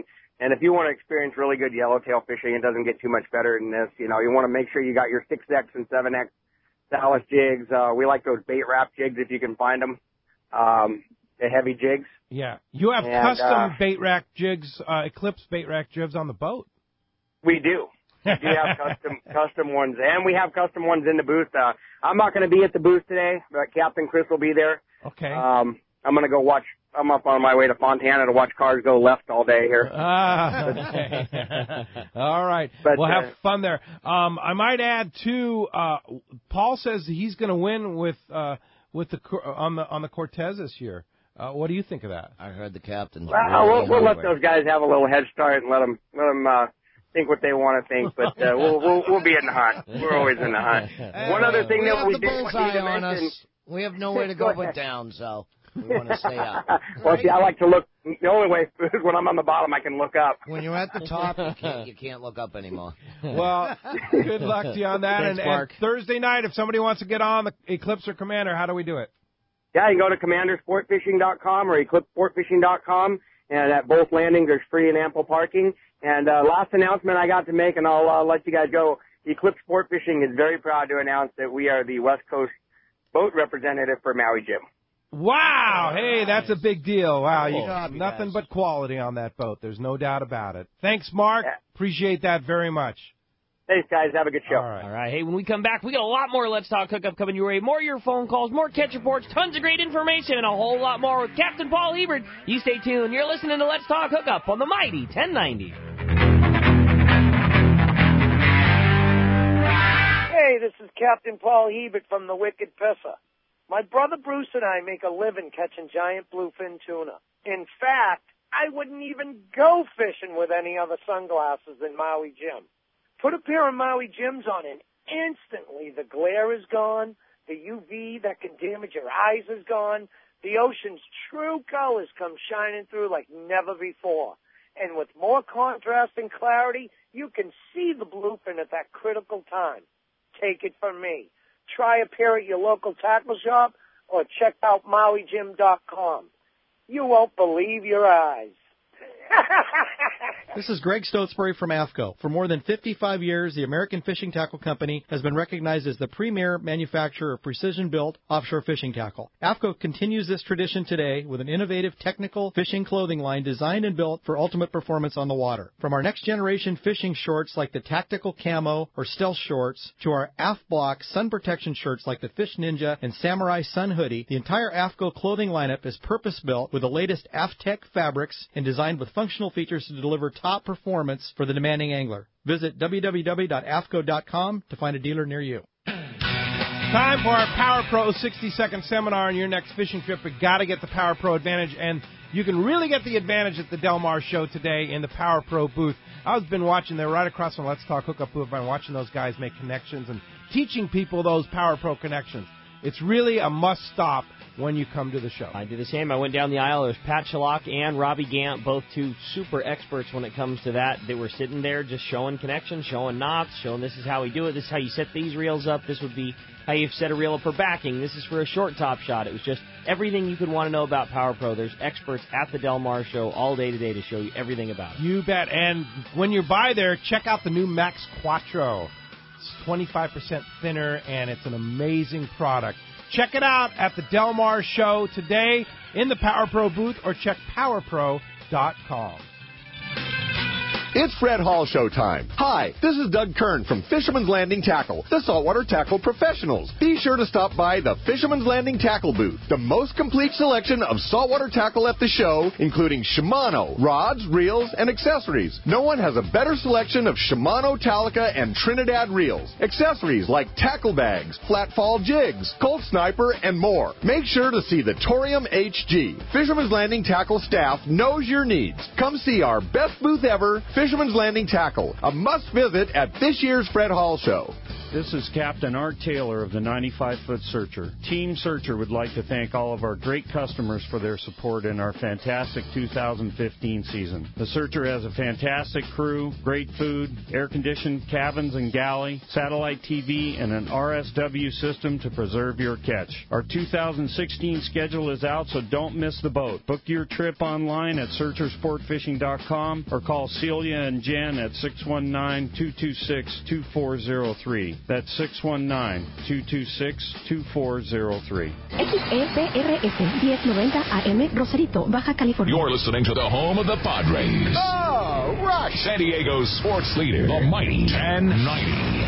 And if you want to experience really good yellowtail fishing, it doesn't get too much better than this. You know, you want to make sure you got your six X and seven X Salas jigs. Uh, we like those bait wrap jigs if you can find them, um, the heavy jigs. Yeah. You have and, custom uh, bait rack jigs, uh, Eclipse bait rack jigs on the boat. We do. We do have custom custom ones, and we have custom ones in the booth. Uh, I'm not going to be at the booth today, but Captain Chris will be there. Okay. Um, I'm going to go watch. I'm up on my way to Fontana to watch cars go left all day here. Ah, okay. All right. But, we'll have uh, fun there. Um, I might add too. Uh, Paul says he's going to win with uh, with the on the on the Cortez this year. Uh, what do you think of that? I heard the captain's. Well, really we'll, we'll let hungry. those guys have a little head start and let them let them uh, think what they want to think. But uh, we'll we'll we'll be in the hunt. We're always in the hunt. One other thing we that have we the did want bullseye to on mention. us. We have nowhere to go but down, so we want to stay up. Well, see, I like to look. The only way is when I'm on the bottom, I can look up. When you're at the top, you can't, you can't look up anymore. Well, good luck to you on that. Thanks, and, Mark. and Thursday night, if somebody wants to get on the Eclipse or Commander, how do we do it? Yeah, you can go to commander sport fishing dot com or eclipse sport fishing dot com, and at both landings there's free and ample parking. And uh, last announcement I got to make, and I'll uh, let you guys go. Eclipse Sport Fishing is very proud to announce that we are the West Coast boat representative for Maui Jim. Wow! Hey, that's a big deal. Wow, you Good job, you nothing guys. but quality on that boat. There's no doubt about it. Thanks, Mark. Yeah. Appreciate that very much. Thanks, guys. Have a good show. All right. All right. Hey, when we come back, we got a lot more Let's Talk Hookup coming your way. More of your phone calls, more catch reports, tons of great information, and a whole lot more with Captain Paul Hebert. You stay tuned. You're listening to Let's Talk Hookup on the mighty ten ninety. Hey, this is Captain Paul Hebert from the Wicked Pisser. My brother Bruce and I make a living catching giant bluefin tuna. In fact, I wouldn't even go fishing with any other sunglasses than Maui Jim. Put a pair of Maui Jims on and instantly the glare is gone, the U V that can damage your eyes is gone, the ocean's true colors come shining through like never before. And with more contrast and clarity, you can see the bluefin at that critical time. Take it from me. Try a pair at your local tackle shop or check out Maui Jim dot com. You won't believe your eyes. This is Greg Stotesbury from A F C O. For more than fifty-five years, the American Fishing Tackle Company has been recognized as the premier manufacturer of precision-built offshore fishing tackle. A F C O continues this tradition today with an innovative technical fishing clothing line designed and built for ultimate performance on the water. From our next-generation fishing shorts like the Tactical Camo or Stealth Shorts to our A F Block sun protection shirts like the Fish Ninja and Samurai Sun Hoodie, the entire A F C O clothing lineup is purpose-built with the latest AFTEC fabrics and designed with functional features to deliver top performance for the demanding angler. Visit w w w dot a f c o dot com to find a dealer near you. Time for our Power Pro sixty second seminar on your next fishing trip. We got to get the Power Pro advantage, and you can really get the advantage at the Del Mar show today in the Power Pro booth. I've been watching, they're right across from Let's Talk Hookup booth. I've been watching those guys make connections and teaching people those Power Pro connections. It's really a must-stop when you come to the show. I did the same. I went down the aisle. There's Pat Shalak and Robbie Gant, both two super experts when it comes to that. They were sitting there just showing connections, showing knots, showing this is how we do it. This is how you set these reels up. This would be how you set a reel up for backing. This is for a short top shot. It was just everything you could want to know about Power Pro. There's experts at the Del Mar show all day today to show you everything about it. You bet. And when you're by there, check out the new Max Quattro. It's twenty-five percent thinner, and it's an amazing product. Check it out at the Del Mar show today in the Power Pro booth, or check power pro dot com. It's Fred Hall Show time. Hi, this is Doug Kern from Fisherman's Landing Tackle, the saltwater tackle professionals. Be sure to stop by the Fisherman's Landing Tackle booth, the most complete selection of saltwater tackle at the show, including Shimano, rods, reels, and accessories. No one has a better selection of Shimano, Talica, and Trinidad reels. Accessories like tackle bags, flat fall jigs, Colt Sniper, and more. Make sure to see the Torium H G. Fisherman's Landing Tackle staff knows your needs. Come see our best booth ever, Fisherman's Landing Tackle, a must visit at this year's Fred Hall Show. This is Captain Art Taylor of the ninety-five foot Searcher. Team Searcher would like to thank all of our great customers for their support in our fantastic two thousand fifteen season. The Searcher has a fantastic crew, great food, air-conditioned cabins and galley, satellite T V, and an R S W system to preserve your catch. Our two thousand sixteen schedule is out, so don't miss the boat. Book your trip online at searcher sport fishing dot com or call Celia and Jen at six one nine, two two six, two four zero three. That's six one nine, two two six, two four zero three. X E P R S ten ninety A M, Rosarito, Baja California. You're listening to the home of the Padres. Oh, right. San Diego's sports leader, the mighty ten ninety.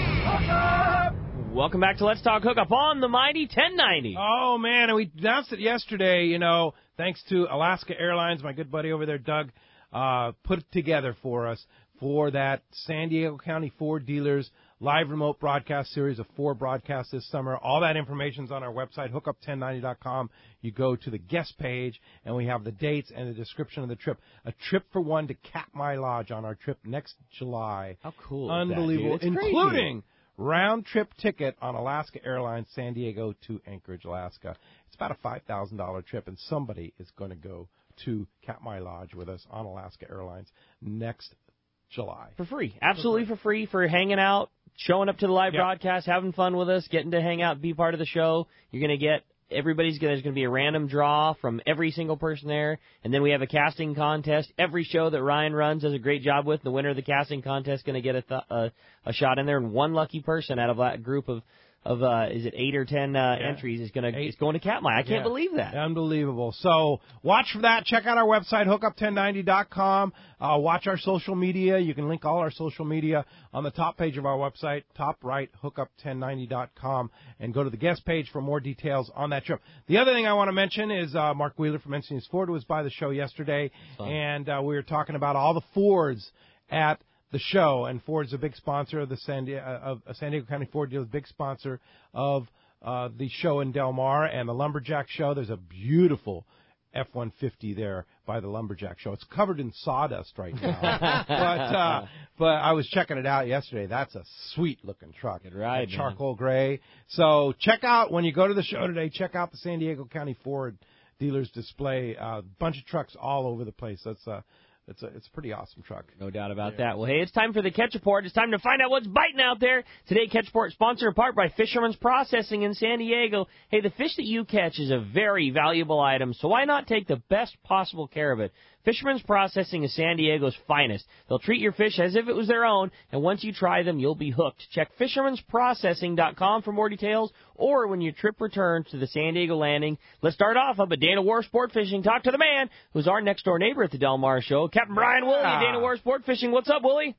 Welcome back to Let's Talk Hookup on the mighty ten ninety. Oh, man, and we announced it yesterday, you know, thanks to Alaska Airlines, my good buddy over there, Doug, uh, put it together for us for that San Diego County Ford Dealers live remote broadcast series of four broadcasts this summer. All that information's on our website, hookup ten ninety dot com. You go to the guest page, and we have the dates and the description of the trip. A trip for one to Katmai Lodge on our trip next July. How cool Unbelievable, is that, dude? It's including crazy. round-trip ticket on Alaska Airlines San Diego to Anchorage, Alaska. It's about a five thousand dollars trip, and somebody is going to go to Katmai Lodge with us on Alaska Airlines next July. For free. Absolutely for free, for hanging out, showing up to the live Yep. broadcast, having fun with us, getting to hang out, be part of the show. You're going to get, everybody's going to, there's going to be a random draw from every single person there. And then we have a casting contest. Every show that Ryan runs does a great job with. The winner of the casting contest is going to get a, th- a, a shot in there. And one lucky person out of that group of, of uh, is it eight or ten uh, Yeah. entries is going to is going to Katmai. I can't Yeah. believe that. Unbelievable. So watch for that. Check out our website, hookup ten ninety dot com. Uh, watch our social media. You can link all our social media on the top page of our website, top right, hookup ten ninety dot com, and go to the guest page for more details on that trip. The other thing I want to mention is uh, Mark Wheeler from Encinitas Ford was by the show yesterday, and uh, we were talking about all the Fords at the show, and Ford's a big sponsor of the San Diego, of uh, San Diego County Ford Dealers, big sponsor of uh, the show in Del Mar and the Lumberjack Show. There's a beautiful F one fifty there by the Lumberjack Show. It's covered in sawdust right now, but uh, but I was checking it out yesterday. That's a sweet looking truck. Good ride, That charcoal gray. So check out when you go to the show today. Check out the San Diego County Ford Dealers display. A uh, bunch of trucks all over the place. That's uh, It's a it's a pretty awesome truck. No doubt about that. Well, hey, it's time for the Catch Report. It's time to find out what's biting out there. Today, Catch Report sponsored in part by Fisherman's Processing in San Diego. Hey, the fish that you catch is a very valuable item, so why not take the best possible care of it? Fisherman's Processing is San Diego's finest. They'll treat your fish as if it was their own, and once you try them, you'll be hooked. Check fishermans processing dot com for more details, or when your trip returns to the San Diego Landing. Let's start off up at Dana War Sport Fishing. Talk to the man who's our next-door neighbor at the Del Mar Show, Captain Brian Woolley at Dana War Sport Fishing. What's up, Woolley?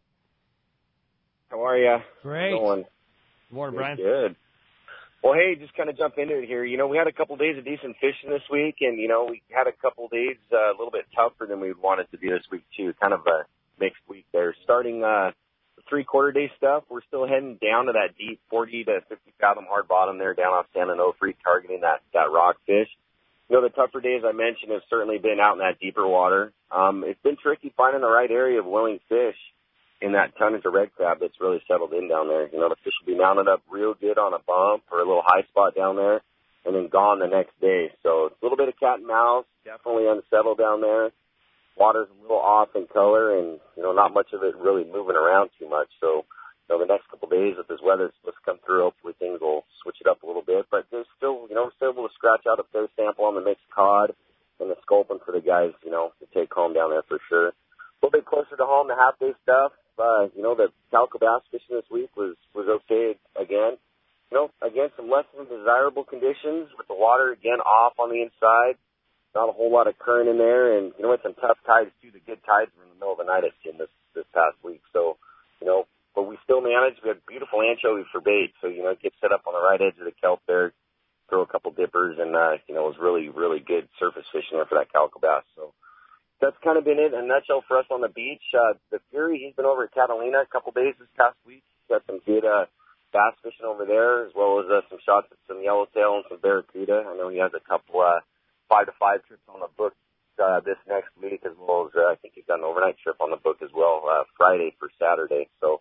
How are you? Great. Going? Good morning, Good, Brian. Good. Well, hey, just kind of jump into it here. You know, we had a couple days of decent fishing this week, and, you know, we had a couple days uh, a little bit tougher than we wanted to be this week, too. Kind of a mixed week there. Starting uh, the three-quarter day stuff, we're still heading down to that deep forty to fifty fathom hard bottom there down off San Onofre, targeting that, that rock fish. You know, the tougher days I mentioned have certainly been out in that deeper water. Um, it's been tricky finding the right area of willing fish in that tonnage of red crab that's really settled in down there. You know, the fish will be mounted up real good on a bump or a little high spot down there and then gone the next day. So it's a little bit of cat and mouse, definitely unsettled down there. Water's a little off in color and, you know, not much of it really moving around too much. So, you know, the next couple of days if this weather's supposed to come through, hopefully things will switch it up a little bit. But there's still, you know, we're still able to scratch out a fair sample on the mixed cod and the sculpin for the guys, you know, to take home down there for sure. A little bit closer to home, the half-day stuff. Uh, you know, the calico bass fishing this week was, was okay again. You know, again, some less than desirable conditions with the water, again, off on the inside. Not a whole lot of current in there. And, you know, it's some tough tides, too. The good tides were in the middle of the night, I've seen this, this past week. So, you know, but we still managed. We had beautiful anchovy for bait. So, you know, get set up on the right edge of the kelp there, throw a couple dippers, and, uh, you know, it was really, really good surface fishing there for that calico bass. So, that's kind of been it in a nutshell for us on the beach. Uh, the Fury, he's been over at Catalina a couple days this past week. He's got some good uh, bass fishing over there, as well as uh, some shots at some yellowtail and some barracuda. I know he has a couple uh, five to five trips on the book uh, this next week, as well as uh, I think he's got an overnight trip on the book as well, uh, Friday for Saturday. So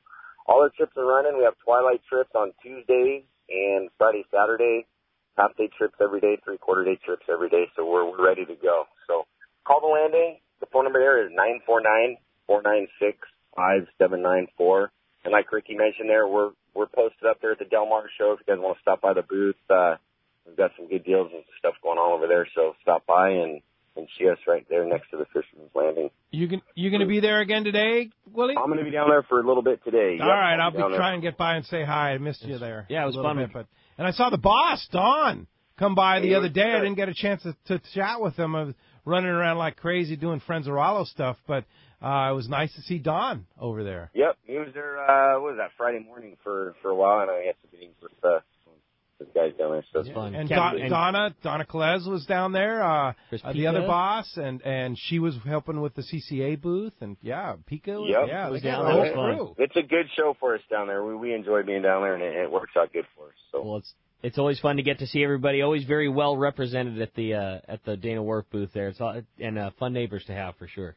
all our trips are running. We have twilight trips on Tuesdays and Friday, Saturday, half-day trips every day, three-quarter day trips every day, so we're, we're ready to go. So call the landing. The phone number there is nine four nine, four nine six, five seven nine four. And like Ricky mentioned there, we're we're posted up there at the Del Mar show. If you guys want to stop by the booth, uh, we've got some good deals and stuff going on over there, so stop by and, and see us right there next to the Fisherman's Landing. You can, you going to be there again today, Willie? I'm going to be down there for a little bit today. All Yep, right, I'll be down there. trying to get by and say hi. I missed you there. Yeah, it was a little fun. bit, but and I saw the boss, Don, come by the He other was day. I good. didn't get a chance to, to chat with him. I was running around like crazy doing Friends of Rollo stuff, but uh, it was nice to see Don over there. Yep, he was there, uh, what was that, Friday morning for, for a while, and I had some meetings with uh, the guys down there, so it's fun. And Don, Donna, Donna Calez was down there, uh, uh, the other Pika. boss, and, and she was helping with the C C A booth, and yeah, Pika was, Yep. yeah, It was they got down the there. whole crew. It's a good show for us down there. We, we enjoy being down there, and it, it works out good for us. So. Well, it's it's always fun to get to see everybody. Always very well represented at the uh, at the Dana Wharf booth there. It's all, and uh, fun neighbors to have for sure.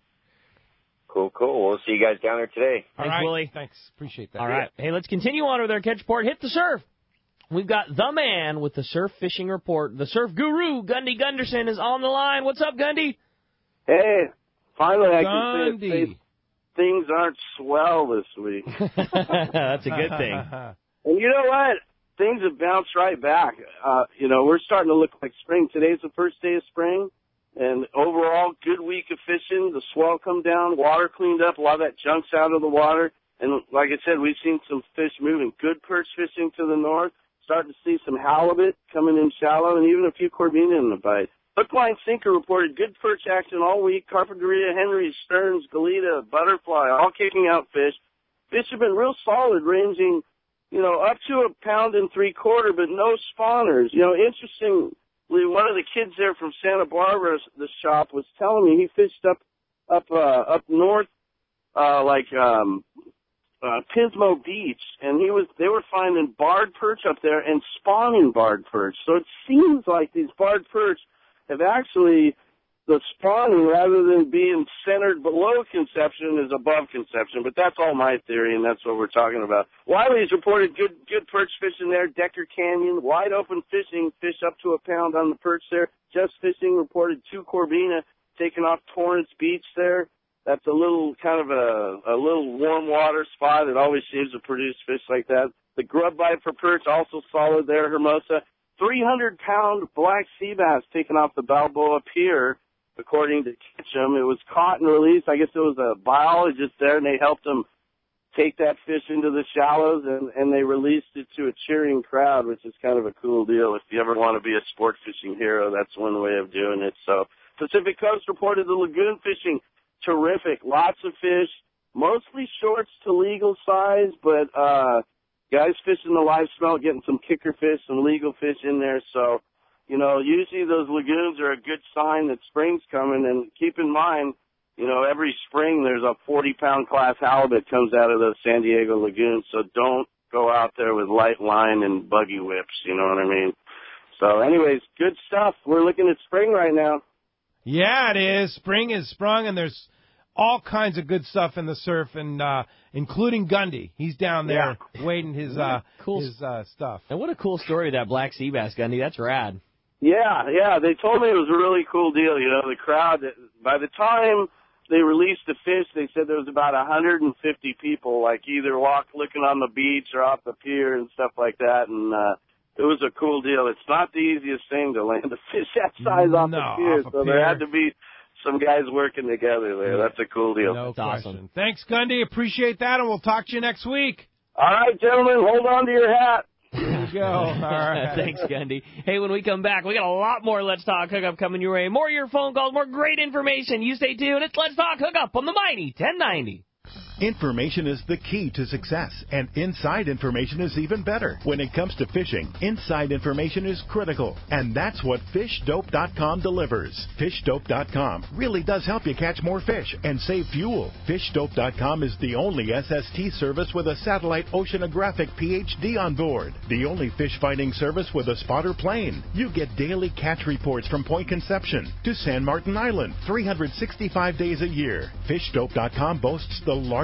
Cool, cool. We'll see you guys down there today. All Thanks, right, Willie. Thanks, appreciate that. All right. Hey, let's continue on with our catch report. Hit the surf. We've got the man with the surf fishing report. The surf guru, Gundy Gunderson, is on the line. What's up, Gundy? Hey, finally I can say, Gundy. say things aren't swell this week. That's a good thing. And you know what? Things have bounced right back. Uh, you know, we're starting to look like spring. Today's the first day of spring. And overall, good week of fishing. The swell come down, water cleaned up, a lot of that junk's out of the water. And like I said, we've seen some fish moving. Good perch fishing to the north. Starting to see some halibut coming in shallow, and even a few corvina in the bite. Hook, line, sinker reported good perch action all week. Carpinteria, Henry's, Stearns, Goleta, Butterfly, all kicking out fish. Fish have been real solid, ranging, you know, up to a pound and three quarter, but no spawners. You know, interestingly, one of the kids there from Santa Barbara, the shop, was telling me he fished up, up, uh, up north, uh, like, um, Uh, Pismo Beach, and he was they were finding barred perch up there and spawning barred perch. So it seems like these barred perch have actually, the spawning, rather than being centered below conception, is above conception. But that's all my theory, and that's what we're talking about. Wiley's reported good good perch fishing there. Decker Canyon, wide open fishing, fish up to a pound on the perch there. Just Fishing reported two corvina taking off Torrance Beach there. That's a little kind of a, a little warm water spot. It always seems to produce fish like that. The grub bite for perch also solid there, Hermosa. three hundred pound black sea bass taken off the Balboa Pier, according to Ketchum. It was caught and released. I guess it was a biologist there, and they helped them take that fish into the shallows, and, and they released it to a cheering crowd, which is kind of a cool deal. If you ever want to be a sport fishing hero, that's one way of doing it. So Pacific Coast reported the lagoon fishing. Terrific. Lots of fish, mostly shorts to legal size, but uh guys fishing the live smelt, getting some kicker fish, some legal fish in there. So, you know, usually those lagoons are a good sign that spring's coming. And keep in mind, you know, every spring there's a forty pound class halibut comes out of those San Diego lagoons. So don't go out there with light line and buggy whips, you know what I mean? So anyways, good stuff. We're looking at spring right now. Yeah, it is. Spring is sprung, and there's all kinds of good stuff in the surf, and uh, including Gundy. He's down there yeah. waiting his uh, cool. his uh, stuff. And what a cool story, that black sea bass, Gundy. That's rad. Yeah, yeah. They told me it was a really cool deal. You know, the crowd, by the time they released the fish, they said there was about one hundred fifty people, like either walk looking on the beach or off the pier and stuff like that. And uh, it was a cool deal. It's not the easiest thing to land a fish that size off no, the pier, off so pier. there had to be some guys working together there. That's a cool deal. No question. Awesome. Thanks, Gundy. Appreciate that, and we'll talk to you next week. All right, gentlemen, hold on to your hat. There you go. All right. Thanks, Gundy. Hey, when we come back, we got a lot more Let's Talk Hookup coming your way. More of your phone calls, more great information. You stay tuned. It's Let's Talk Hookup on the Mighty ten ninety. Information is the key to success, and inside information is even better. When it comes to fishing, inside information is critical, and that's what fish dope dot com delivers. fish dope dot com really does help you catch more fish and save fuel. fish dope dot com is the only S S T service with a satellite oceanographic P H D on board, the only fish finding service with a spotter plane. You get daily catch reports from Point Conception to San Martin Island, three hundred sixty-five days a year. fish dope dot com boasts the largest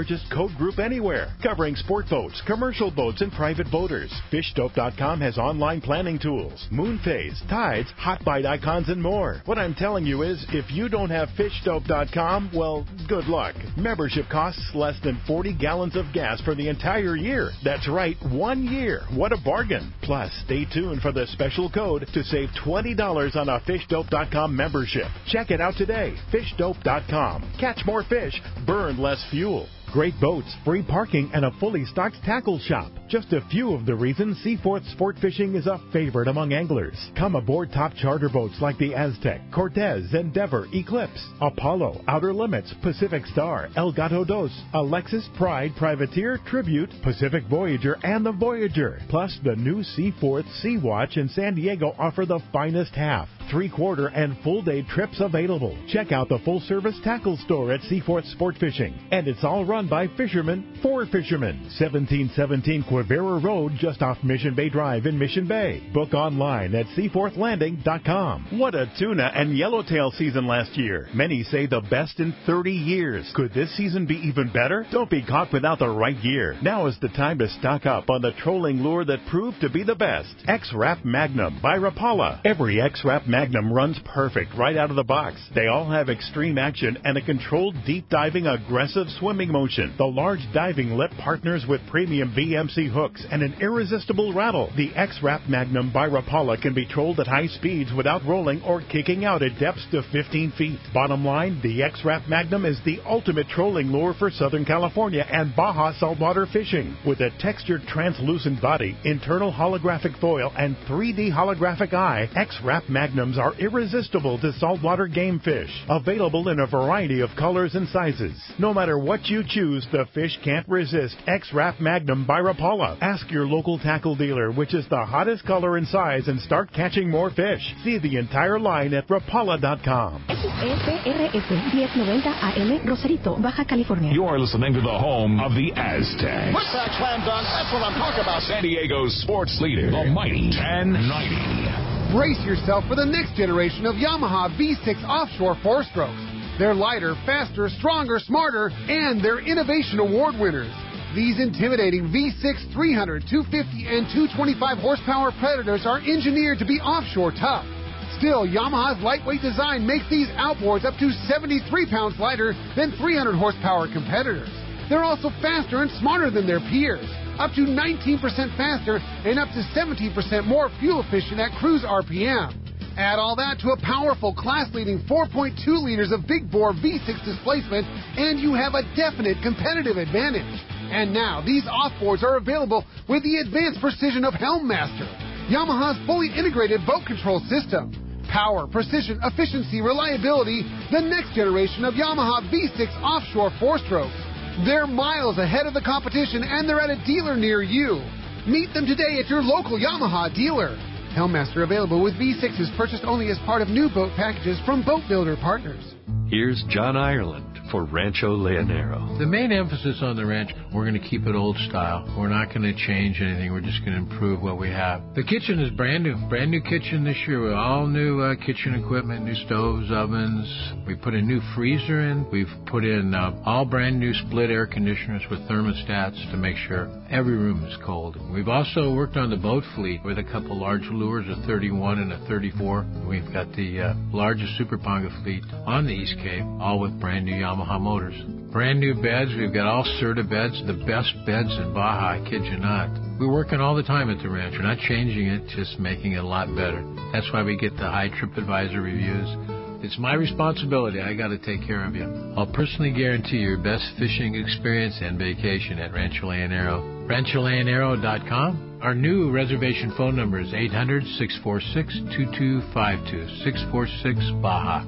largest code group anywhere, covering sport boats, commercial boats, and private boaters. fish dope dot com has online planning tools, moon phase, tides, hot bite icons, and more. What I'm telling you is, if you don't have fish dope dot com, well, good luck. Membership costs less than forty gallons of gas for the entire year. That's right, one year. What a bargain. Plus, stay tuned for the special code to save twenty dollars on a fish dope dot com membership. Check it out today. fish dope dot com. Catch more fish, burn less fuel. Great boats, free parking, and a fully stocked tackle shop. Just a few of the reasons Seaforth Sport Fishing is a favorite among anglers. Come aboard top charter boats like the Aztec, Cortez, Endeavor, Eclipse, Apollo, Outer Limits, Pacific Star, El Gato Dos, Alexis, Pride, Privateer, Tribute, Pacific Voyager, and the Voyager. Plus, the new Seaforth Sea Watch in San Diego offer the finest half, three-quarter, and full-day trips available. Check out the full-service tackle store at Seaforth Sport Fishing. And it's all run by fishermen for fishermen. seventeen seventeen Quivira Road, just off Mission Bay Drive in Mission Bay. Book online at seaforth landing dot com. What a tuna and yellowtail season last year. Many say the best in thirty years. Could this season be even better? Don't be caught without the right gear. Now is the time to stock up on the trolling lure that proved to be the best. X-Rap Magnum by Rapala. Every X-Rap Magnum runs perfect right out of the box. They all have extreme action and a controlled, deep-diving, aggressive swimming motion. The large diving lip partners with premium V M C hooks and an irresistible rattle. The X-Rap Magnum by Rapala can be trolled at high speeds without rolling or kicking out at depths to fifteen feet. Bottom line, the X-Rap Magnum is the ultimate trolling lure for Southern California and Baja saltwater fishing. With a textured translucent body, internal holographic foil, and three D holographic eye, X-Rap Magnums are irresistible to saltwater game fish. Available in a variety of colors and sizes. No matter what you choose, the fish can't resist X-Rap Magnum by Rapala. Ask your local tackle dealer which is the hottest color and size and start catching more fish. See the entire line at rapala dot com. F R S ten ninety A M, Rosarito, Baja California. You're listening to the home of the Aztecs. Put that slam dunk. That's what I'm talking about. San Diego's sports leader, the mighty ten ninety. Brace yourself for the next generation of Yamaha V six offshore four-strokes. They're lighter, faster, stronger, smarter, and they're Innovation Award winners. These intimidating V six three hundred, two fifty, and two twenty-five horsepower Predators are engineered to be offshore tough. Still, Yamaha's lightweight design makes these outboards up to seventy-three pounds lighter than three hundred horsepower competitors. They're also faster and smarter than their peers, up to nineteen percent faster and up to seventeen percent more fuel efficient at cruise R P M. Add all that to a powerful, class-leading four point two liters of big-bore V six displacement, and you have a definite competitive advantage. And now, these offboards are available with the advanced precision of Helmmaster, Yamaha's fully integrated boat control system. Power, precision, efficiency, reliability, the next generation of Yamaha V six offshore four-strokes. They're miles ahead of the competition, and they're at a dealer near you. Meet them today at your local Yamaha dealer. Helmmaster available with V sixes purchased only as part of new boat packages from Boat Builder Partners. Here's John Ireland for Rancho Leonero. The main emphasis on the ranch, we're going to keep it old style. We're not going to change anything. We're just going to improve what we have. The kitchen is brand new. Brand new kitchen this year with all new uh, kitchen equipment, new stoves, ovens. We put a new freezer in. We've put in uh, all brand new split air conditioners with thermostats to make sure every room is cold. We've also worked on the boat fleet with a couple large lures, a thirty-one and a thirty-four. We've got the uh, largest Super Ponga fleet on the East Cape, all with brand new Yamaha motors. Brand new beds. We've got all Serta beds, the best beds in Baja, I kid you not. We're working all the time at the ranch. We're not changing it, just making it a lot better. That's why we get the high TripAdvisor reviews. It's my responsibility. I got to take care of you. I'll personally guarantee your best fishing experience and vacation at Rancho Leonero. rancho leonero dot com. Our new reservation phone number is eight hundred, six four six, two two five two, six four six Baja.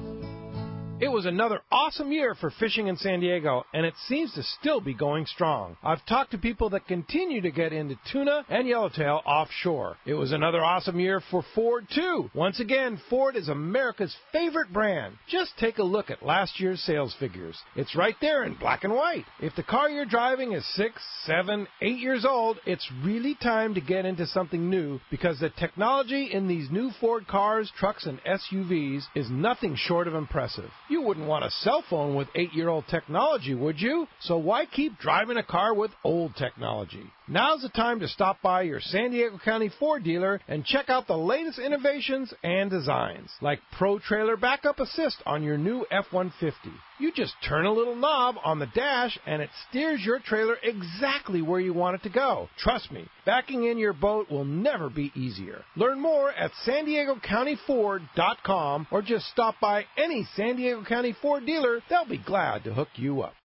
It was another awesome year for fishing in San Diego, and it seems to still be going strong. I've talked to people that continue to get into tuna and yellowtail offshore. It was another awesome year for Ford, too. Once again, Ford is America's favorite brand. Just take a look at last year's sales figures. It's right there in black and white. If the car you're driving is six, seven, eight years old, it's really time to get into something new, because the technology in these new Ford cars, trucks, and S U Vs is nothing short of impressive. You wouldn't want a cell phone with eight-year-old technology, would you? So why keep driving a car with old technology? Now's the time to stop by your San Diego County Ford dealer and check out the latest innovations and designs, like Pro Trailer Backup Assist on your new F one fifty. You just turn a little knob on the dash and it steers your trailer exactly where you want it to go. Trust me, backing in your boat will never be easier. Learn more at San Diego County Ford dot com or just stop by any San Diego County Ford dealer. They'll be glad to hook you up.